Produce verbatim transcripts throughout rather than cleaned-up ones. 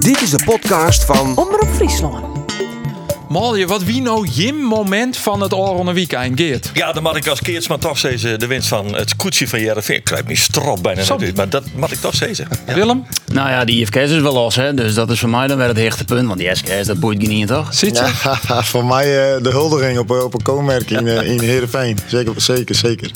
Dit is de podcast van Omroep Friesland. Molje, wat wie nou Jim moment van het Oranje Weekend, Geert? Ja, dan mag ik als Keertsman toch zeggen de winst van het koetsje van Jereveen. Ik krijg me strop bijna Zo. natuurlijk, maar dat mag ik toch zeggen. Ja. Willem? Nou ja, die I F K's is wel los, hè? Dus dat is voor mij dan weer het hechte want die S K's, dat boeit niet, toch? Zit je? Ja, voor mij uh, de huldiging op, op een koonmerk in, uh, in Heerenveen. Zeker, zeker, zeker.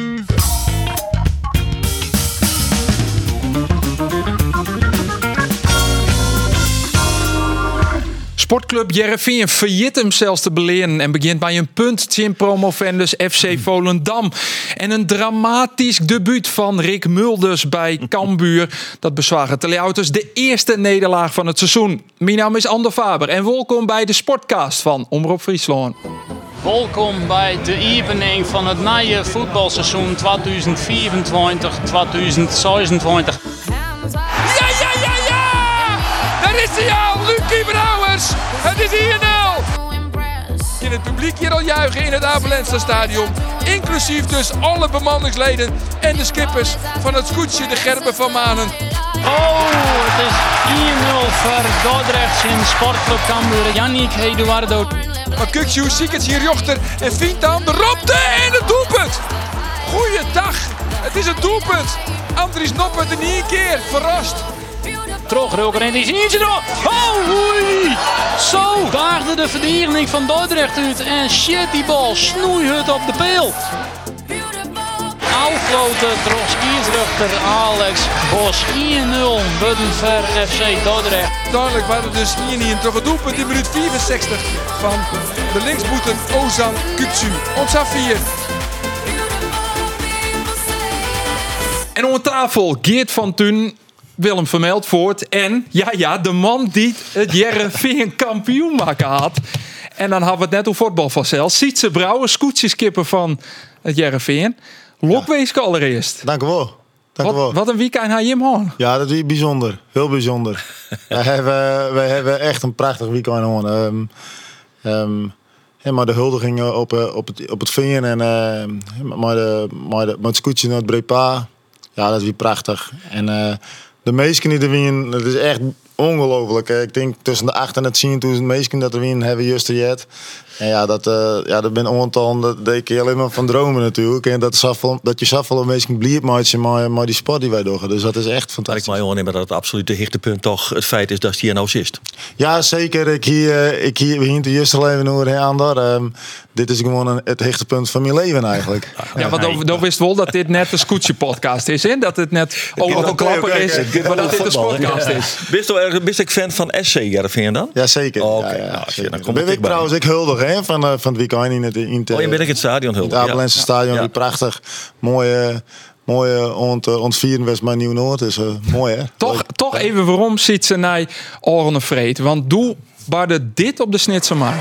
Sportclub Jereveen failliet hem zelfs te beleren en begint bij een punt tegen promovendus F C Volendam. En een dramatisch debuut van Rick Mulders bij Cambuur. Dat bezwagen teleauto's de eerste nederlaag van het seizoen. Mijn naam is Ander Faber en welkom bij de Sportcast van Omroep Friesland. Welkom bij de evening van het nieuwe voetbalseizoen tweeduizend vierentwintig tweeduizend zesentwintig. Ja, ja, ja, ja! Daar is hij al, Lucie Brouwers. Het is hier nul. In het publiek hier al juichen in het Abelense stadion. Inclusief dus alle bemanningsleden en de skippers van het scootje de Gerben van Manen. Oh, het is één nul voor Dordrecht in Sportclub Cambuur. Yannick Eduardo. Maar Kuksjoe ziet het hier jochter en vindt dan de ropte en het doelpunt. Goeiedag, het is een doelpunt. Andries Noppert in één keer, verrast. Terugrukker en die is niet erop. Oh, oei. Zo daagde de verdediging van Dordrecht uit. En shit, die bal snoeit het op de peel. Afloten door scheidsrechter Alex Bos. één nul buiten voor F C Dordrecht. Duidelijk waren er dus hier niet toch een doelpunt in minuut vierenzestig van de linksboeten Ozan Kuksjoe. Ons af vier. En om tafel Geert van Thun, Willem Vermeldvoort en ja, ja, de man die het Jereveen kampioen maken had. En dan hadden we het net over voetbal vanzelf. Sietse Brouwer, scootjeskipper van het Jereveen. Lokweeske allereerst. Dank u wel. Dank u wel. Wat, wat een weekend had je hem aan? Ja, dat is bijzonder. Heel bijzonder. wij, hebben, wij hebben echt een prachtig weekend gehad. Um, um, ja, maar de huldiging op, op het, op het veen en uh, maar de, maar de, maar het scootje naar het Brepa. Ja, dat is weer prachtig. En uh, de meesten die er winnen, dat is echt ongelooflijk. Ik denk tussen de acht en het tienduizend meesten dat er winnen hebben juist jet. En ja, dat, uh, ja, dat ben ontal, dat deed ik alleen maar van dromen natuurlijk. En dat, zoveel, dat je zoveel meesten blijft maatje, maar, maar die sport die wij doen. Dus dat is echt Maar fantastisch. ik mag je nemen dat het absolute hichtepunt toch het feit is dat hij hier nou zit. Ja, zeker. Ik hier, ik hier begin te juist leven over aan daar. Um, dit is gewoon een, het hichtepunt van mijn leven eigenlijk. Ja, want dan, dan wist wel dat dit net een scootje podcast is. Hè? Dat het net ook nog een klapper oké, is, oké. maar dat dit een sportcast Ja. is. Bist u erg- bist ik fan van S C Jereveen dan? Ja, zeker. Oh, oké. Ja, ja, Nou, als je- zeker. dan kom ben ik ik bij. trouwens ik huldig hè, van, uh, van het weekend in het, in het, Oh, je bent ik in het stadion het huldig. Abelense stadion. Ja. Die prachtig mooie, mooie ont, uh, ontvieren was bij Nieuw-Noord. Dus uh, mooi hè. Toch, Leuk. toch even waarom ziet ze naar Oranje Vreed. Want doe barde dit op de snitser maar.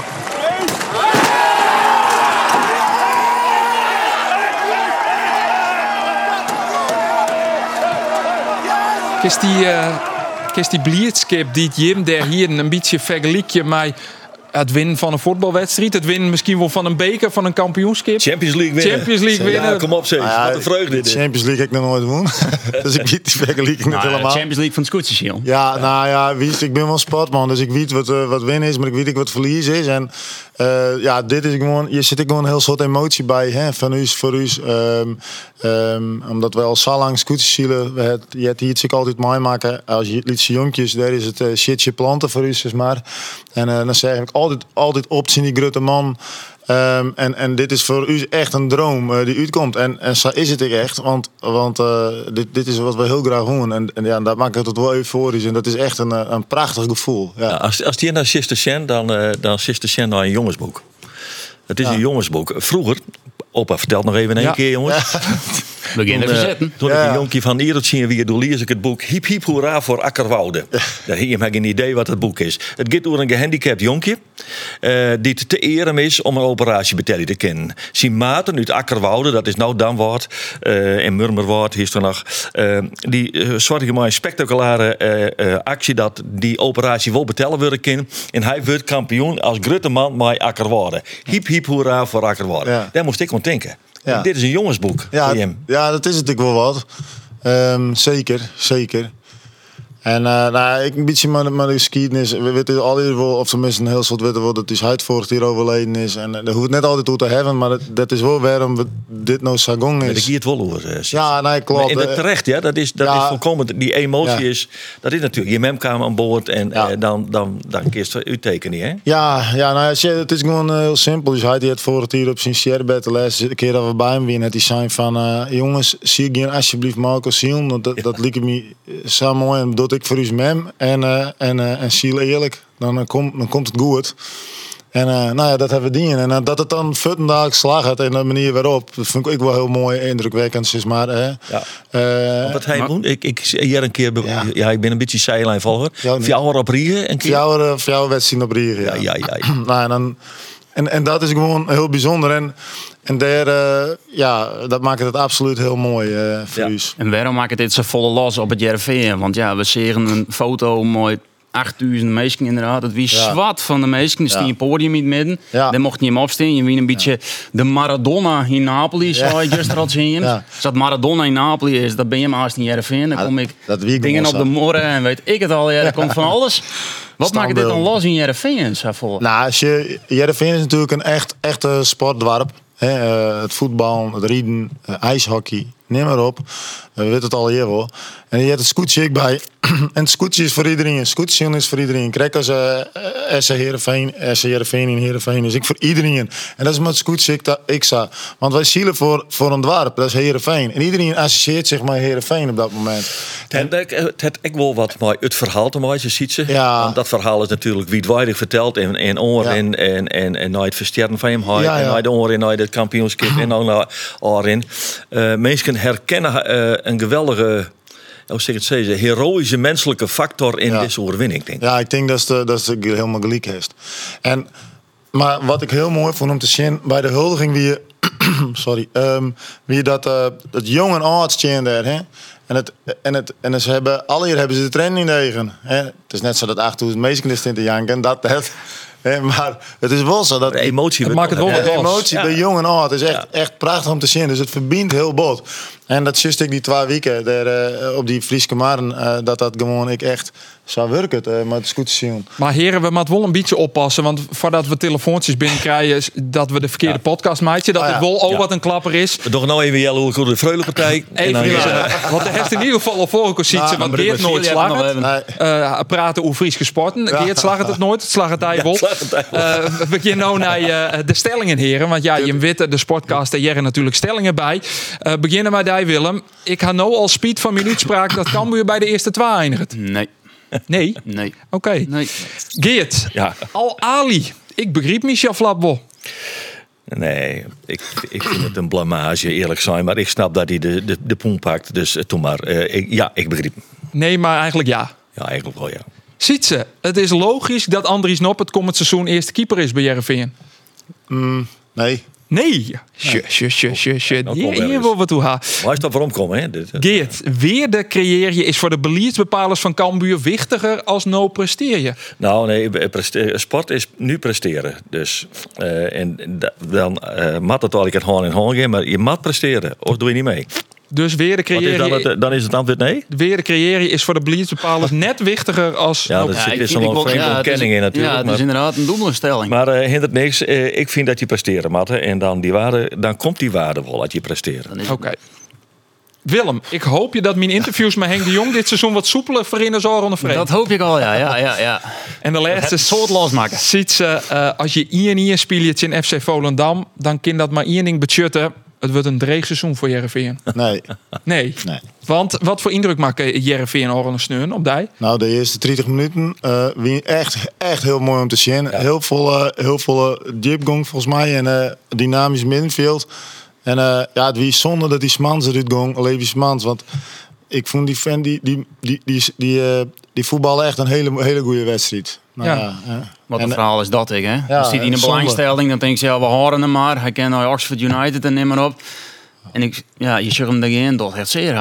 Kist die, uh, kist die blijdschap die het Jim daar hier een beetje vergelijkje met het winnen van een voetbalwedstrijd. Het winnen misschien wel van een beker, van een kampioenschap. Champions League winnen. Champions League winnen. Ja, kom op zeg. Nou ja, Wat een vreugde de dit. Champions League heb ik nog nooit gewonnen. Dus ik weet die vergelijking niet Nou, de helemaal. Champions League van het scootjeshiel. Ja, nou ja, wie, ik ben wel sportman, dus ik weet wat, uh, wat winnen is, maar ik weet ook wat verlies is. En uh, ja, dit is gewoon, je zit er gewoon een heel soort emotie bij, hè, van u, voor u. Um, um, omdat we al zo lang scootjes zielen, we het, je hebt hier het altijd mooi maken. Als je lietse jonkjes, daar is het uh, shitje planten voor u, zeg maar. En uh, dan zeg ik altijd, altijd op zien die grote man. Um, en, en dit is voor u echt een droom uh, die uitkomt. En, en zo is het ook echt. Want, want uh, dit, dit is wat we heel graag doen. En, en ja, dat maakt het wel euforisch. En dat is echt een, een prachtig gevoel. Ja. Ja, als, als die naar Sister Shen, dan, uh, dan Sister Shen naar een jongensboek. Het is Ja. een jongensboek. Vroeger, opa vertelt nog even een Ja. keer jongens. Begin Toen, even uh, zitten. toen Ja. ik een jonkie van Ierot zien weer door lees ik het boek Hiep Hiep Hoera voor Akkerwoude. Daar heb je maar geen idee wat het boek is. Het gaat over een gehandicapt jonkje uh, die te eren is om een operatie betellen te kennen. Zijn maten uit Akkerwoude, dat is nou Damwoord uh, en Murmerwoord, hier is er nog. Uh, die uh, zorgen maar een spectaculaire uh, uh, actie dat die operatie wel betellen worden kan. En hij wordt kampioen als grote man met Akkerwoude. Hiep Hiep Hoera voor Akkerwoude. Ja. Daar moest ik aan denken. Ja. Dit is een jongensboek. Ja, voor hem. ja, dat is het natuurlijk wel wat. Um, zeker, zeker. En uh, nou, ik een beetje met, met de geschiedenis. We weten al hier wel, of tenminste een heel soort weten wel dat hij uitvoert hier overleden is. En uh, dat hoeft net altijd toe te hebben, maar dat, dat is wel waarom we dit nou sagong is. Maar ik hier het wel over. Uh, ja, nee, klopt. En dat terecht, ja. Dat is, dat ja, is volkomen. Die emotie ja. is. Dat is natuurlijk. Je memkamer aan boord en ja. uh, dan, dan, dan kun je het tekenen, hè? Ja, ja, nou, ja, het is gewoon uh, heel simpel. Dus hij had het voor het hier op zijn sherbed de laatste keer dat we bij hem waren, had hij zijn van uh, jongens, zie ik je alsjeblieft Marco zien. Dat, dat, ja. dat liep me zo mooi en dat ik voor u mem en uh, en uh, en ziel eerlijk, dan uh, komt dan komt het goed. En uh, nou ja, dat hebben we dien. En uh, dat het dan Futtendaag slag had en de manier waarop, dat vind ik wel heel mooi, indrukwekkend. Zeg maar, hè. Ja. Uh, wat hij maar, moet, ik, ik hier een keer, ja. ja, ik ben een beetje zijlijnvolger. Fjouwer op Riegen een keer. Fjouwer, fjouwer wedstrijd op Riegen, ja. Ja, ja, ja. ja. nou, en, dan, en, en dat is gewoon heel bijzonder. En, en daar, uh, ja, dat maakt het absoluut heel mooi uh, voor ja. u. En waarom maakt het dit zo volle los op het Jereveen? Want ja, we zien een foto mooi. achtduizend meisjes inderdaad. Het wie ja. zwart van de meisjes. Er stond een podium in het midden. Ja. Daar mocht je hem opstaan. Je wie een beetje ja. de Maradona in Napoli. Zo je juist had zien. Ja. Als dat Maradona in Napoli is, dan ben je maar als in Jereveen. Dan kom ik ja, dingen op de morren en weet ik het al. Ja, er ja. komt van alles. Wat Standbeeld. Maakt dit dan los in Jereveen? Nou, als je, Jereveen is natuurlijk een echt, echte sportdorp. He, uh, het voetbal, het rieden, uh, ijshockey, neem maar op. Uh, we weten het al hier wel. En je hebt het scootje ik bij. En het scootje is voor iedereen. Scootje is voor iedereen. Kijk als uh, S C Heerenveen, S C Heerenveen in Heerenveen is ik voor iedereen. En dat is met scootje ik, ik sta. Want wij zielen voor, voor een dorp, dat is Heerenveen. En iedereen associeert zich met Heerenveen op dat moment. En het het ik wil wat mooi het verhaal te mooi, je ziet ze. Ja. Want dat verhaal is natuurlijk wijdwijdig verteld en en oren ja. en en en nooit versterren van hem ja, ja. en nooit oren nooit het kampioenschap en dan naar oren. Uh, mensen herkennen uh, een geweldige. Hoe zeg ik het zeggen, heroïsche menselijke factor in ja. deze overwinning, denk ik. Ja, ik denk dat ze dat ze helemaal gelijk heeft. En maar wat ik heel mooi vond om te zien bij de huldiging wie je, sorry, um, wie je dat uh, dat jong en oud zien daar, hè? En het en het en ze hebben alle hier hebben ze de training tegen, hè? Het is net zo dat achterduizend meisjes in te janken, dat dat. He, maar het is wel zo dat de emotie, het maakt het wel de emotie ja. bij jong en oud is echt, ja. echt prachtig om te zien. Dus het verbindt heel bot. En dat juist ik die twee weken daar, uh, op die Frieske Maren, uh, dat dat gewoon ik echt zou werken. Uh, maar het is goed te zien. Maar heren, we moeten wel een beetje oppassen. Want voordat we telefoontjes binnenkrijgen, dat we de verkeerde ja. podcast maken. Dat ah, ja. het wel ook ja. wat een klapper is. We doen nou even jellen hoe goed de Vreulenpartij. Even ja. Want er heeft in ieder geval al vorige ziet want Geert nooit slagen. Nee. Uh, praten over Friese sporten. Ja. Geert slaagt het nooit. Het slaagt het hij wel. Uh, we beginnen nou naar uh, de stellingen, heren. Want ja, je weet de sportcast, daar jaren natuurlijk stellingen bij. Uh, beginnen bij die, Willem. Ik had nou al speed van minuutspraak dat Cambuur bij de eerste twee eindigt. Nee. Nee? Nee. Oké. Okay. Nee. Geert. Ja. Al-Ali. Ik begreep Michel Flapbol. Nee, ik, ik vind het een blamage, eerlijk zijn. Maar ik snap dat hij de, de, de poen pakt. Dus uh, toen maar. Uh, ik, ja, ik begreep hem. Nee, maar eigenlijk ja. Ja, eigenlijk wel ja. Ziet ze, het is logisch dat Andries Nop het komend seizoen eerste keeper is bij Jereveen. Mm, nee. Nee. Shit, shit, shit, shit, shit. Hier, hier wil we toe gaan. Waar is dat waarom komen, hè? Dit, Geert, weer de creëer je is voor de beleidsbepalers van Cambuur wichtiger als no presteer je? Nou, nee, presteer, sport is nu presteren. Dus, uh, en dan uh, mat het al ik het hand in hand gaan, maar je moet presteren, of doe je niet mee? Dus weer de creëer dan, het, dan is het antwoord nee? Weer de creëer je is voor de beleidsbepalers net wichtiger als... Ja, dat ja, is een vreemde ja, ontkenning in natuurlijk. Ja, het is maar, inderdaad een doelstelling. Maar uh, hindert niks. Uh, ik vind dat je presteren moet. En dan, die waarde, dan komt die waarde wel uit je presteren. Oké. Okay. Willem, ik hoop je dat mijn interviews met Henk de Jong dit seizoen wat soepeler verinneren zorgen onder vreemd. Dat hoop ik al, ja. ja, ja, ja. En de laatste soort losmaken. Ziet ze, uh, als je één één speelt in F C Volendam, dan kan dat maar één ding betjutten. Het wordt een dreig seizoen voor Jereveen. Nee. Nee. nee. Want wat voor indruk maakt Jereveen Oren Sneun op die? Nou, de eerste twintig minuten uh, wie echt, echt heel mooi om te zien. Ja. Heel volle, heel volle diepgang volgens mij en uh, dynamisch middenveld. En uh, ja, het wie zonde dat die Smans eruit ging, Levi Smans, want ik vond die fan die die die die die, uh, die voetballen echt een hele hele goede wedstrijd. Nou, ja. Ja, ja. Wat een en, verhaal is dat, ik hè? Ja, Als hij in een belangstelling, dan denk je ja, we horen hem maar. Hij kent naar Oxford United en neem maar op. En ik, ja, je zegt hem daarin toch echt zeer haast.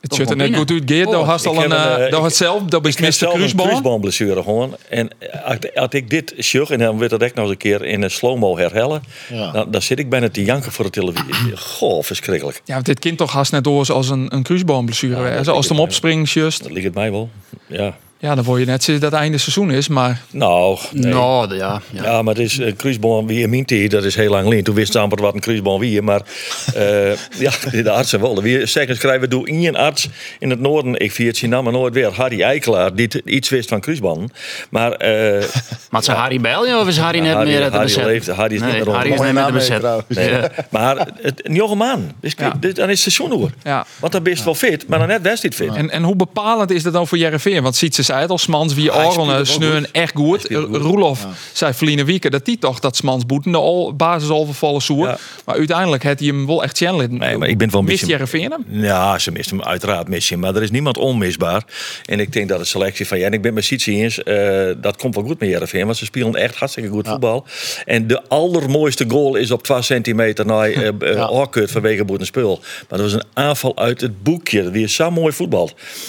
Het zit er net goed uit, Geert. Daar had al een, uh, daar had zelf, dat is mister Kruisboom. Kruisboomblessure gewoon. En als ik dit zag, en dan werd dat echt nog eens een keer in een slow-mo herhellen, ja. dan, dan zit ik bijna te janken voor de televisie. Goh, verschrikkelijk. Ja, want dit kind toch haast net door als een, een Kruisboomblessure. Ja, als het hem opspringt, just. Dat ligt het mij wel, ja. Ja, dan word je net sinds dat het einde seizoen is, maar... Nou, nee. nou ja, ja. Ja, maar het is een kruisboom wie in mijn tijd, dat is heel lang geleden. Toen wist ze amper wat een kruisboom wie, maar uh, ja, de artsen wel. Wie zeggen, schrijven, doe één arts in het noorden, ik vier het zijn naam nooit weer, Harry Eikelaar, die iets wist van kruisbomen. Maar... Uh, maar is ja, Harry Bijl, of is Harry net Harry, meer te Harry bezetten? Leeft, Harry is nee, niet meer Harry is niet meer te bezetten. Nee. Ja. Maar het, een jonge man, dus, ja. dus, dan is het seizoen ja. Want dan ben je ja. wel fit, maar dan net best niet fit. En, en hoe bepalend is dat dan voor Jereveen? Want ziet ze zei het al, Smans wie Aron sneun echt goed. Roelof ja. zei verleden week dat die toch dat Smans boeten de al, basis overvallen zoer. Ja. Maar uiteindelijk had hij hem wel echt channel. Nee, maar ik ben wel mist Jereveen hem? Ja, ze mist hem uiteraard mis je, maar er is niemand onmisbaar. En ik denk dat de selectie van ja, en ik ben met Sietsie eens, uh, dat komt wel goed met Jereveen, want ze spelen echt hartstikke goed ja. voetbal. En de allermooiste goal is op twee centimeter naar uh, ja. Orkut vanwege boeten spul. Maar dat was een aanval uit het boekje. Die is zo mooi voetbal.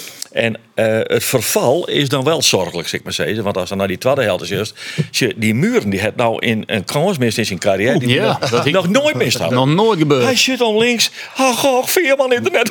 En uh, het verval is dan wel zorgelijk, zeg maar zeggen. Want als er naar die tweede helft is, juist, die Muren die het nou in een kans mist in zijn carrière, die ja, nog, dat nog nooit mist had. Nog nooit gebeurd. Hij zit om links, ha, goh, vier man internet,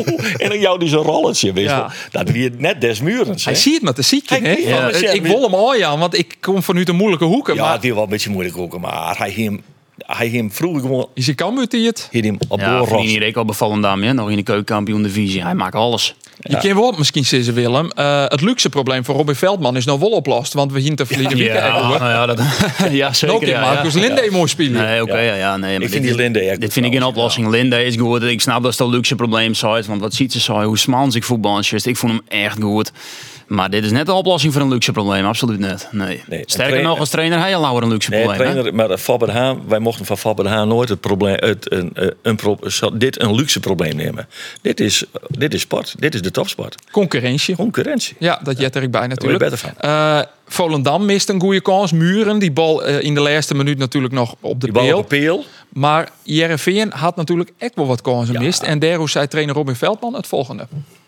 en dan jou die zo'n rolletje, weet ja. Dat weer net des Murens. Hij ziet het met de ziekte, hè? Ja. Ja. Ik wil hem al aan, want ik kom vanuit de moeilijke hoeken. Ja, maar... die wel een beetje moeilijke hoeken, maar hij hem. Hij hem vroeger gewoon. Is hij kan uit het? Hij hem op ja, hier ik al bevallen dame, ja, nog in de keukenkampioen divisie. Hij maakt alles. Je ja. kan wel misschien zeggen, Willem. Uh, het luxe probleem voor Robin Veldman is nou wel oplost, want we hinten verleden ja, week. Ja, nou ja, dat, ja, zeker. Nog ja, Marcus ja. Linde ja. mooi spelen. Nee, oké, okay, ja. ja, nee, maar ik vind dit, die Linde echt dit vind ik geen oplossing. Ja. Linde is goed. Ik snap dat het een luxe probleem is, want wat ziet ze zo, hoe Smans ik voetbal just. Ik vond hem echt goed. Maar dit is net de oplossing voor een luxe probleem, absoluut net. Nee. nee Sterker trainer, nog, als trainer hij al lauwer een luxe nee, probleem. Trainer, maar Fabber Haan, wij mochten van Fabber Haan nooit het probleem, het, een, een, een, dit een luxe probleem nemen. Dit is, dit is sport, dit is de topsport. Concurrentie. Concurrentie. Ja, dat jet er ik bij natuurlijk. Daar word je beter van. Uh, Volendam mist een goede kans. Muren, die bal uh, in de laatste minuut natuurlijk nog op de die bal peel. op de peel. Maar Jereveen had natuurlijk echt wel wat kansen ja. mist. En daarom zei trainer Robin Veldman het volgende.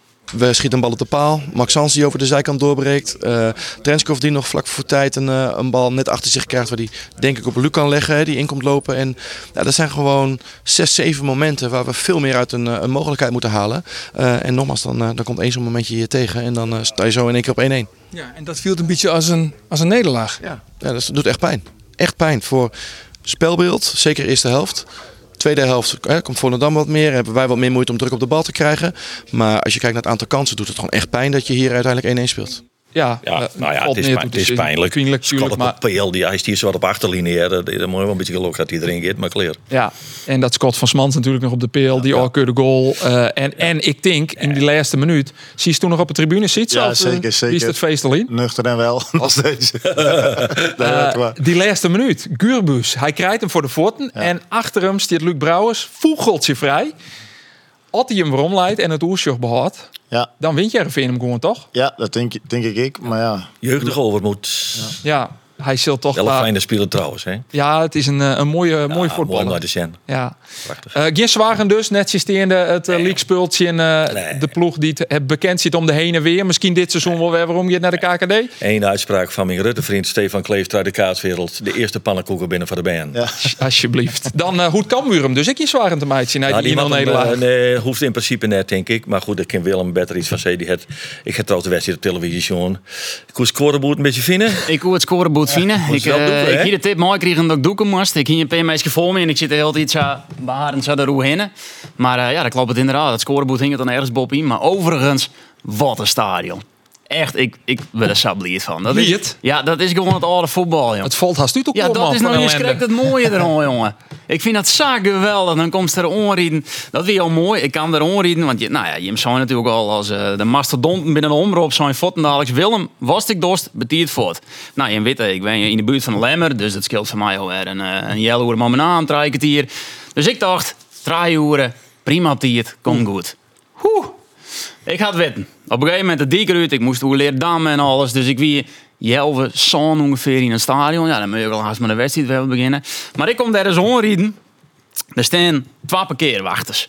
We schieten een bal op de paal. Max Sans die over de zijkant doorbreekt. Uh, Trenskov die nog vlak voor tijd een, uh, een bal net achter zich krijgt. Waar die denk ik op Luc kan leggen. Hè, die in komt lopen. En ja, dat zijn gewoon zes, zeven momenten waar we veel meer uit een, een mogelijkheid moeten halen. Uh, en nogmaals, dan, uh, dan komt één zo'n momentje hier tegen. En dan uh, sta je zo in één keer op één-één. Ja, en dat viel een beetje als een, als een nederlaag. Ja, ja, dat doet echt pijn. Echt pijn voor spelbeeld. Zeker eerste helft. Tweede helft hè, komt Volendam wat meer. Hebben wij wat meer moeite om druk op de bal te krijgen. Maar als je kijkt naar het aantal kansen, doet het gewoon echt pijn dat je hier uiteindelijk één-één speelt. Ja, ja, uh, nou ja, het is, pijn, het is pijnlijk. Scott op maar... P L, die hij stiert zo wat op achterlinie. Dan moet je wel een beetje geluk dat hij erin gaat, maar klaar. Ja, en dat Scott van Smans natuurlijk nog op de P L, ja, die ja. de goal. Uh, en, ja. en ik denk, in die laatste minuut, zie je toen nog op de tribune zitten? Ja, zeker, uh, zeker. Wie is het feest al in? Nuchter en wel, nog steeds. uh, die laatste minuut, Gurbus, hij krijgt hem voor de voeten. Ja. En achter hem staat Luc Brouwers, voegelt zich vrij. Als hij hem waarom leidt en het oersjoch behoudt, ja. dan wint Jereveen hem gewoon toch? Ja, dat denk, denk ik, ik. Maar ja. Jeugdige overmoed. Ja, ja hij zult toch... Wel een fijne speler trouwens, hè? Ja, het is een, een mooie, ja, mooie voetballer. Mooi de ja. Prachtig. Uh, Geen Zwagen dus, netjes steende het uh, nee. league-speeltje in uh, nee. de ploeg die het bekend zit om de heen en weer. Misschien dit seizoen nee. wel weer waarom je naar de K K D. Eén uitspraak van mijn Rutte-vriend Stefan Kleef uit de kaatswereld. De eerste pannenkoeken binnen van de band. Ja. Alsjeblieft. Dan uh, hoe kan Muren dus? Ik je Zwagen te meidje naar nou, die e-mail nederlaag. Uh, nee, hoeft in principe net, denk ik. Maar goed, ik ken Willem beter iets van C. Die het, ik ga trouwens de wedstrijd op televisie zien. Ik hoe het scoreboard een beetje vinden. Ik hoe het scoreboard vinden. Ja, ik uh, doen, ik hier de tip mooi kregen dat ik doeken moest. Ik hier een paar meisjes voor me en ik zit er heel iets aan beharen zo de roe heen. Maar uh, ja, dat klopt het inderdaad. Het scoreboard hing het dan ergens Bob in. Maar overigens, wat een stadion. Echt, ik, ik wil er sabliet van. Dat is, het? Ja, dat is gewoon het oude voetbal, joh. Het valt haast uit op. Ja, dat is nou eens krijgt het mooie erom, jongen. Ik vind dat zo geweldig. Dan komt ze er onrieden. Dat weer al mooi. Ik kan er onrieden, want je, nou ja, je zou natuurlijk al als uh, de mastodonten binnen de omroep zijn voeten dadelijk. Willem, was ik dorst, betiert voort. Nou, je weet, ik ben in de buurt van de Lemmer, dus dat scheelt voor mij alweer een, uh, een jelle uur maar mijn naam, drie kwartier. Dus ik dacht, drie uren, prima tiert, komt goed. Oeh. Ik had weten. Op een gegeven moment de dikke uit. Ik moest hoe leren dammen en alles. Dus ik wie jelve zo'n ongeveer in een stadion. Ja, dan moet je wel haast met de wedstrijd wel beginnen. Maar ik kom daar eens onrieden. Er staan twee parkeerwachters.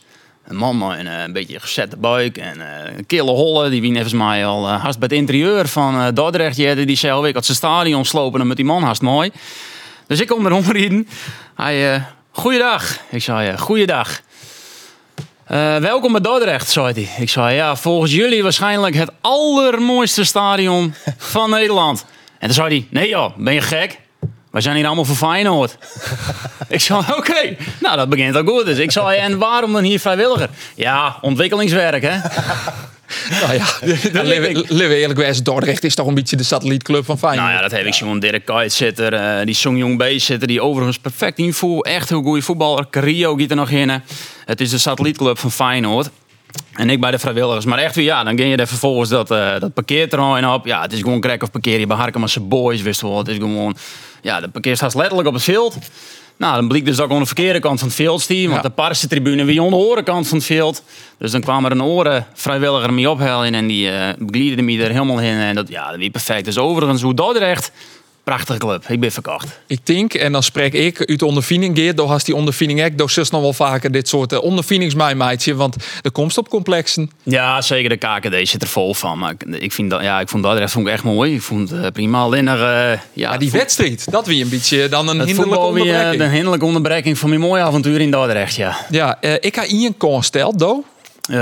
Een man met een, uh, een beetje gezette buik en uh, een kille holle. Die wie nevens mij al uh, haast bij het interieur van uh, Dordrecht. Die zei alweer dat ze stadion slopen en met die man haast mooi. Dus ik kom erom rijden. Hij, uh, goeiedag. Ik zei, uh, goeiedag. Uh, welkom bij Dordrecht, zei hij. Ik zei, ja, volgens jullie waarschijnlijk het allermooiste stadion van Nederland. En toen zei hij, nee joh, ben je gek? Wij zijn hier allemaal voor Feyenoord. Ik zei, oké, okay. Nou dat begint al goed. Dus ik zei, en waarom dan hier vrijwilliger? Ja, ontwikkelingswerk, hè? Nou ja, leven eerlijk wijs, Dordrecht is toch een beetje de satellietclub van Feyenoord. Nou ja, dat heb ik zo'n Dirk Kuyt zitten, uh, die Song Jong B zitten, die overigens perfect invoer, echt heel goede voetballer. Carrillo giet er nog in. Het is de satellietclub van Feyenoord. En ik bij de vrijwilligers. Maar echt weer, ja, dan ging je er vervolgens dat, uh, dat parkeerterrein op. Ja, het is gewoon krek of parkeer je bij Harkemasse Boys, wist je wel. Het is gewoon, ja, de parkeer staat letterlijk op het veld. Nou, dan bleek dus dat ik aan de verkeerde kant van het veld stond. Want ja. De parse tribune weer aan de andere kant van het veld. Dus dan kwam er een oren vrijwilliger mee ophalen en die uh, gliederde me er helemaal in. En dat, ja, dat was perfect. Dus overigens, hoe Dordrecht, prachtige club. Ik ben verkocht. Ik denk, en dan spreek ik uit de ondervinding, Geert, door has die ondervinding ook, door zus nog wel vaker dit soort uh, ondervindingsmijmeidje, want de komst op complexen. Ja, zeker, de K K D zit er vol van. Maar ik, ik vind dat, ja, ik vond Dordrecht vond ik echt mooi. Ik vond het uh, prima. Alleen er, uh, ja, ja, die vond, wedstrijd, dat wie een beetje dan een hinderlijke weer, onderbreking. Uh, een hinderlijke onderbreking van mijn mooie avontuur in Dordrecht, ja. Ja, uh, ik ga Ian Koon steld, Do. Uh,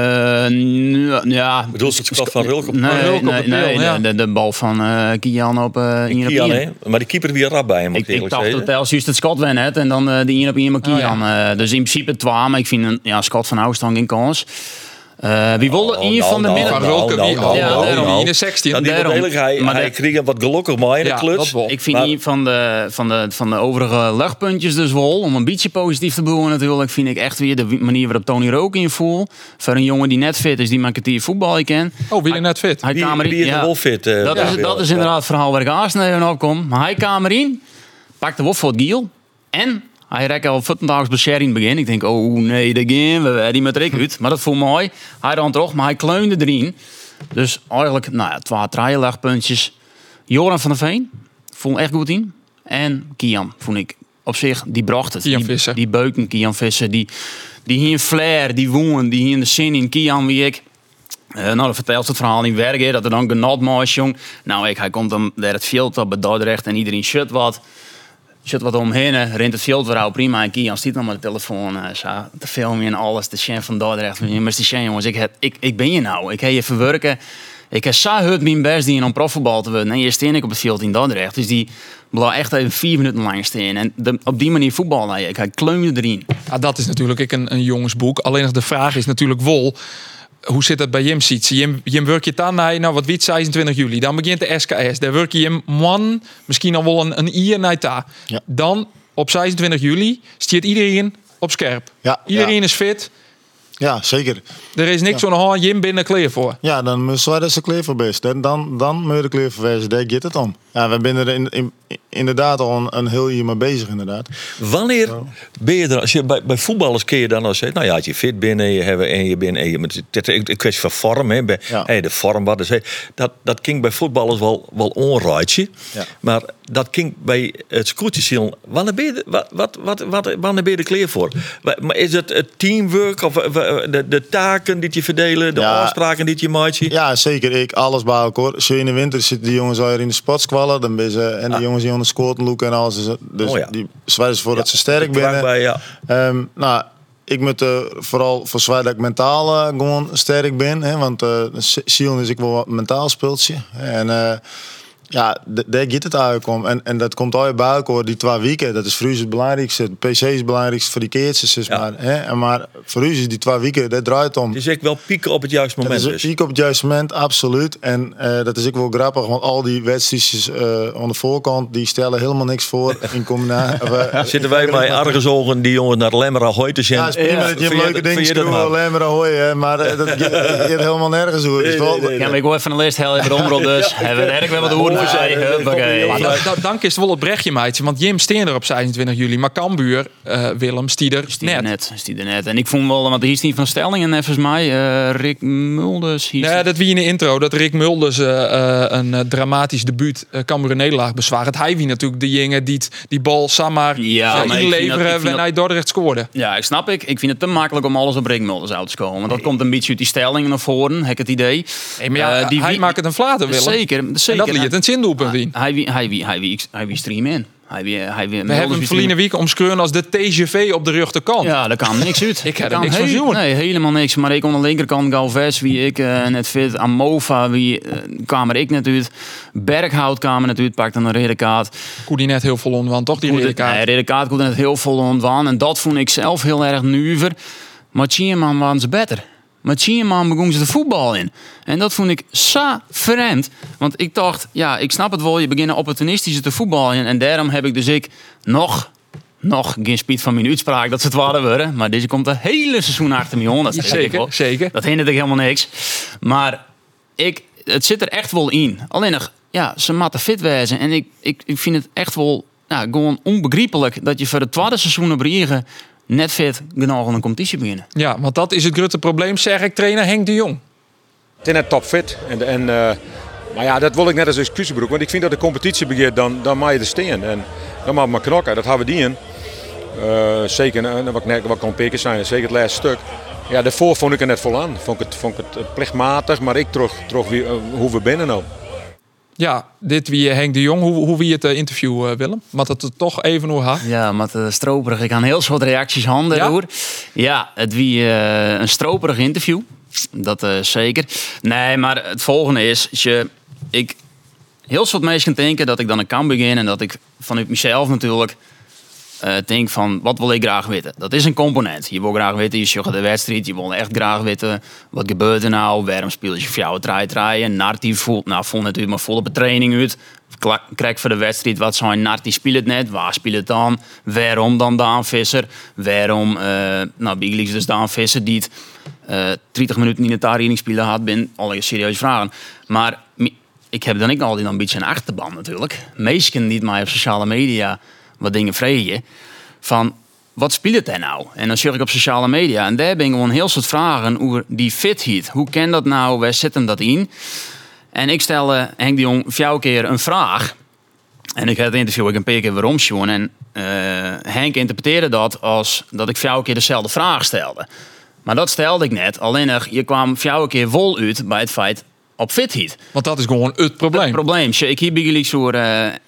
ja. Bedoel je het schot van Rulk op, nee, Rulk nee, op de nee, pil? Nee, Ja. de, de bal van uh, Kian op uh, Kian, hè? Maar die keeper weer rap bij hem. Ik, ik dacht dat het juist het Scott wen het en dan uh, de Ian op Ian met Kian. Oh, ja. uh, dus in principe twee, maar ik vind een ja, Scott van Oudstang geen kans. Uh, wie wilde een van de midden? Van Rulke, wie? Ja, in de zestien. Dat die hij, maar hij kreeg wat gelukkig maar in de kluts. Ik vind een van de, van, de, van de overige luchtpuntjes dus wel, om een beetje positief te bedoelen natuurlijk, vind ik echt weer de manier waarop Tony Rook invoel. Voor een jongen die net fit is, die maakt het hier voetbal ik ken. Oh, wie is net fit? Hij die, kamer die is ja, wel fit. Uh, dat, is, dat is inderdaad het verhaal waar ik haast naar opkom. Maar hij kamer in, pakte wat voor het giel en... Hij rekte al vijftig bescherming begin. Ik denk, oh nee, dat gaan we werden met Rick uit. Maar dat voelt mooi. Hij dan toch, maar hij kleunde erin. Dus eigenlijk, nou ja, twee draaien-legpuntjes. Joran van der Veen, vond echt goed in. En Kian, vond ik op zich, die bracht het. Kian die, Visser. Die beuken, Kian Visser. Die, die hier een flair, die woon, die hier in de zin in Kian wie ik. Uh, nou, dan vertelt het verhaal in werk, dat er dan genot mooi is, jong. Nou, ik, hij komt dan daar het veld op bij Dordrecht en iedereen shut wat. Zit wat omheen, rent het veld weer prima. En Kian stiet nog met de telefoon. Uh, zo, te filmen en alles. De chef van Dordrecht. Maar die chef, jongens, ik, heb, ik, ik ben je nou. Ik heb je verwerken. Ik heb zo hard mijn best die in profvoetbal te worden. En je steen ik op het veld in Dordrecht. Dus die bleef echt even vier minuten lang staan. En de, op die manier voetballen. Ik hij kleumde erin. Ja, dat is natuurlijk een, een jongensboek. Alleen nog de vraag is natuurlijk wel... Hoe zit het bij Jim Siets? Jim, Jim werk je dan naar, nou wat wiet, zesentwintig juli. Dan begint de S K S. Daar werk je Jim man, misschien al wel een, een ier naar ta. Ja. Dan op zesentwintig juli stiert iedereen op scherp. Ja, iedereen ja. is fit. Ja, zeker. Er is niks ja. zo'n hand, Jim binnen klaar voor. Ja, dan moeten wij er klaar voor best. En dan, dan moet je er klaar voor wezen. Daar gaat het om. Ja, we zijn er in, in, inderdaad al een, een heel jaar mee bezig, inderdaad. Wanneer oh. ben je er, als je bij, bij voetballers kun je dan al zeggen, nou ja, als je fit bent en je hebt en je bent en je met een kwestie van vorm, hè, bij, ja. hey, de vorm wat dus, dat dat ging bij voetballers wel wel onruitje, ja. maar dat ging bij het scootjesiel. Wanneer ben je wat wat wat wat wanneer ben je er klaar voor? Maar is het het teamwork of de, de taken die je verdelen, de ja. afspraken die je maakt? Ja, zeker. Ik alles bij elkaar. Als je in de winter zitten die jongens al in de sportskwallen, dan ben ze en die ah. jongens die onder scoren loeken en alles. Dus oh, ja. die zwijgen voor ja. dat ze sterk zijn. Bij, ja. um, nou, ik moet uh, vooral voor zwaar dat ik mentaal uh, gewoon sterk ben, hè, want uh, Ziel is ik wel wat mentaal speeltje en uh, ja, daar gaat het eigenlijk om. En, en dat komt al bij elkaar, die twee weken. Dat is voor u het belangrijkste. De P C is het belangrijkste voor die keertjes. Zeg maar, ja. hè? Maar voor u is die twee weken, dat draait om. Het is echt wel pieken op het juiste moment. Dat is pieken op het juiste moment, absoluut. En uh, dat is ook wel grappig, want al die wedstrijdjes uh, aan de voorkant, die stellen helemaal niks voor. In combinatie. uh, Zitten wij bij argusogen die jongen naar Lemmer Ahoy te zijn? Ja, het is prima ja. dat je een leuke dingen doet naar Lemmer Ahoy, maar uh, dat gaat helemaal nergens over. Nee, nee, nee, nee. Ja, maar ik wil even een lijst heel even omrol, dus hebben we eigenlijk wel wat horen. mooi zijn. huppakee. Maar da- da- dank is het wel het brechtje, meidje. Want Jim steen er op zevenentwintig juli. Maar Cambuur, uh, Willem, stier er Stier net. net. Stier er net. En ik vond wel, want hier is niet van Stellingen, volgens mij. Uh, Rick Mulders. Hier Ja, dat wie in de intro. Dat Rick Mulders uh, uh, een uh, dramatisch debuut uh, Cambuur een nederlaag bezwaart. Hij wie natuurlijk de jongen die t- die bal samen Ja, uh, maar ik vind dat- ik inleveren vind wanneer dat- hij Dordrecht scoorde. Ja, ik snap ik. Ik vind het te makkelijk om alles op Rick Mulders uit te komen. Want dat komt een beetje uit die stellingen naar voren, heb ik het idee. Hey, maar ja, Uh, die hij wie- maakt het een flater, Willem. Zeker, zeker. En dat liet het een zindoelpunt in. Hij wie, hij wie, hij wie, hij wie stream in. Hij wie, hij wie, We hebben hem verleden week omschreven als de T G V op de rechterkant. Ja, daar kan niks uit. Ik heb er Kan niks van heel- zien. Nee, helemaal niks. Maar ik aan de linkerkant Galvez, wie ik uh, net fit. Amova, wie uh, kwam er ik net uit. Berghout kwam er net uit, pakte een rode kaart. Koe die net heel vol onder, want toch die rode kaart. Nee, rode kaart kon net heel vol ontwaan. En dat vond ik zelf heel erg nuver. Maar Tjeerman waren ze beter. Maar Tjeerman begon ze de voetbal in. En dat vond ik zo vreemd. Want ik dacht, ja, ik snap het wel. Je begint opportunistisch te voetballen in. En daarom heb ik dus ik nog... Nog geen spiet van mijn uitspraak dat ze het waren worden. Maar deze komt een hele seizoen achter me aan. Dat zeg ik Zeker, wel. zeker. Dat hindert ik helemaal niks. Maar ik, het zit er echt wel in. Alleen nog, ja, ze moeten fit wezen. En ik, ik, ik vind het echt wel ja, gewoon onbegrijpelijk dat je voor het tweede seizoen op Riegen net fit genoeg aan een competitie beginnen. Ja, want dat is het grote probleem, zeg ik, trainer Henk de Jong. Het is net topfit. En, en, uh, maar ja, dat wil ik net als excusebroek. Want ik vind dat de competitie begint, dan, dan mag je er staan. En dan mag je maar knokken. Dat hebben we die in. Uh, zeker, uh, wat, ik, wat kan pikken zijn, zeker het laatste stuk. Ja, daarvoor vond ik er net vol aan. Vond ik het, vond ik het plichtmatig, maar ik terug, terug wie, uh, hoe we binnen nou. Ja, dit wie Henk de Jong. Hoe, hoe wie het uh, interview, uh, Willem? Maar dat het toch even hoe ha. Ja, maar uh, stroperig. Ik had heel soort reacties handen Ja? hoor. Ja, het wie uh, een stroperig interview. Dat uh, zeker. Nee, maar het volgende is, als je, ik heel soort mensen denken dat ik dan een kan beginnen en dat ik vanuit mezelf natuurlijk uh, denk van wat wil ik graag weten. Dat is een component. Je wil graag weten, je zegt de wedstrijd, je wil echt graag weten wat gebeurt er nou, waarom speel je voor jou draai draaien, Narty voelt, nou vond natuurlijk maar volle betraining uit. Krijg voor de wedstrijd wat zijn Narty speelt het net, waar speelt het dan, waarom dan Daan Visser, waarom uh, nou Big Leagues dus Daan Visser die het uh, twintig minuten in het training spelen had, ben alle serieuze vragen. Maar ik heb dan ik altijd een beetje een achterban natuurlijk. Meesten die mij op sociale media wat dingen vregen van wat speelt het er nou? En dan zeg ik op sociale media en daar ben ik gewoon heel soort vragen over die fitheid. Hoe kan dat nou? Waar zit hem dat in? En ik stelde Henk de Jong jouw keer een vraag. En ik had het interview ik een paar keer waarom Sean. En uh, Henk interpreteerde dat als dat ik jouw keer dezelfde vraag stelde. Maar dat stelde ik net. Alleen nog, je kwam jouw keer vol uit bij het feit op fitheid. Want dat is gewoon het probleem. Het probleem. Ik hier begin zo uh, uh,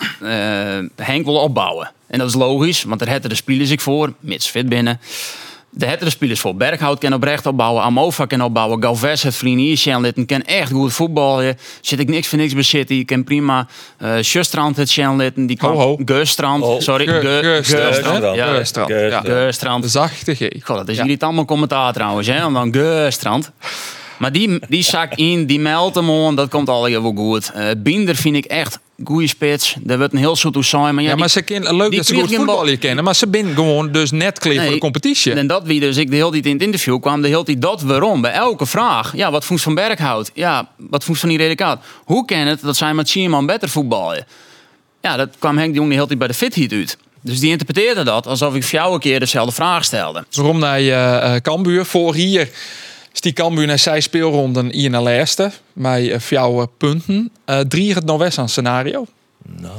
Henk wil opbouwen. En dat is logisch, want daar hebben de spelers ik voor, mits fit binnen. De hebben de spelers voor. Berghout kan oprecht opbouwen, Amova kan opbouwen, Galvez het vrienden hier, Sjanlitten kan echt goed voetballen. Zit ik niks voor niks bij City, kan prima. Uh, Sjöstrand het Sjanlitten, die kan. Ho, ho. Geurstrand, Oh. sorry, Ge- Ge- Geurstrand, Geurstrand. hè? Ja, Geurstrand, Ge- ja. Geurstrand. De zachte G. God, dat is Ja. hier niet allemaal commentaar trouwens, hè? En dan Geurstrand. Maar die, die zak in, die meldt hem on, dat komt al wel goed. Uh, Binder vind ik echt goede spits. Daar wordt een heel soort toe zijn. Maar ja, Ja, die- maar ze ken, leuk die dat ze kreeg goed geen bal. voetbal hier kennen. Maar ze zijn gewoon dus net klaar voor Nee, de competitie. En dat wie dus ik de hele tijd in het interview kwam, de hele tijd dat waarom. Bij elke vraag. Ja, wat vond van Berghout? Ja, wat vond van die Redekaat? Hoe kan het dat zij met Sierman beter voetballen? Ja, dat kwam Henk de Jong de hele tijd bij de fitheid uit. Dus die interpreteerde dat alsof ik voor jou een keer dezelfde vraag stelde. Waarom naar uh, Cambuur? Voor hier is die Cambuur naar zij speelronden hier naar laatste. Met uh, jouw punten. Uh, drie het nou west aan scenario. Nou,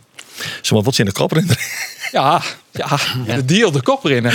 ze moet wat in de kop in. Ja, ja, de deal de kop erin.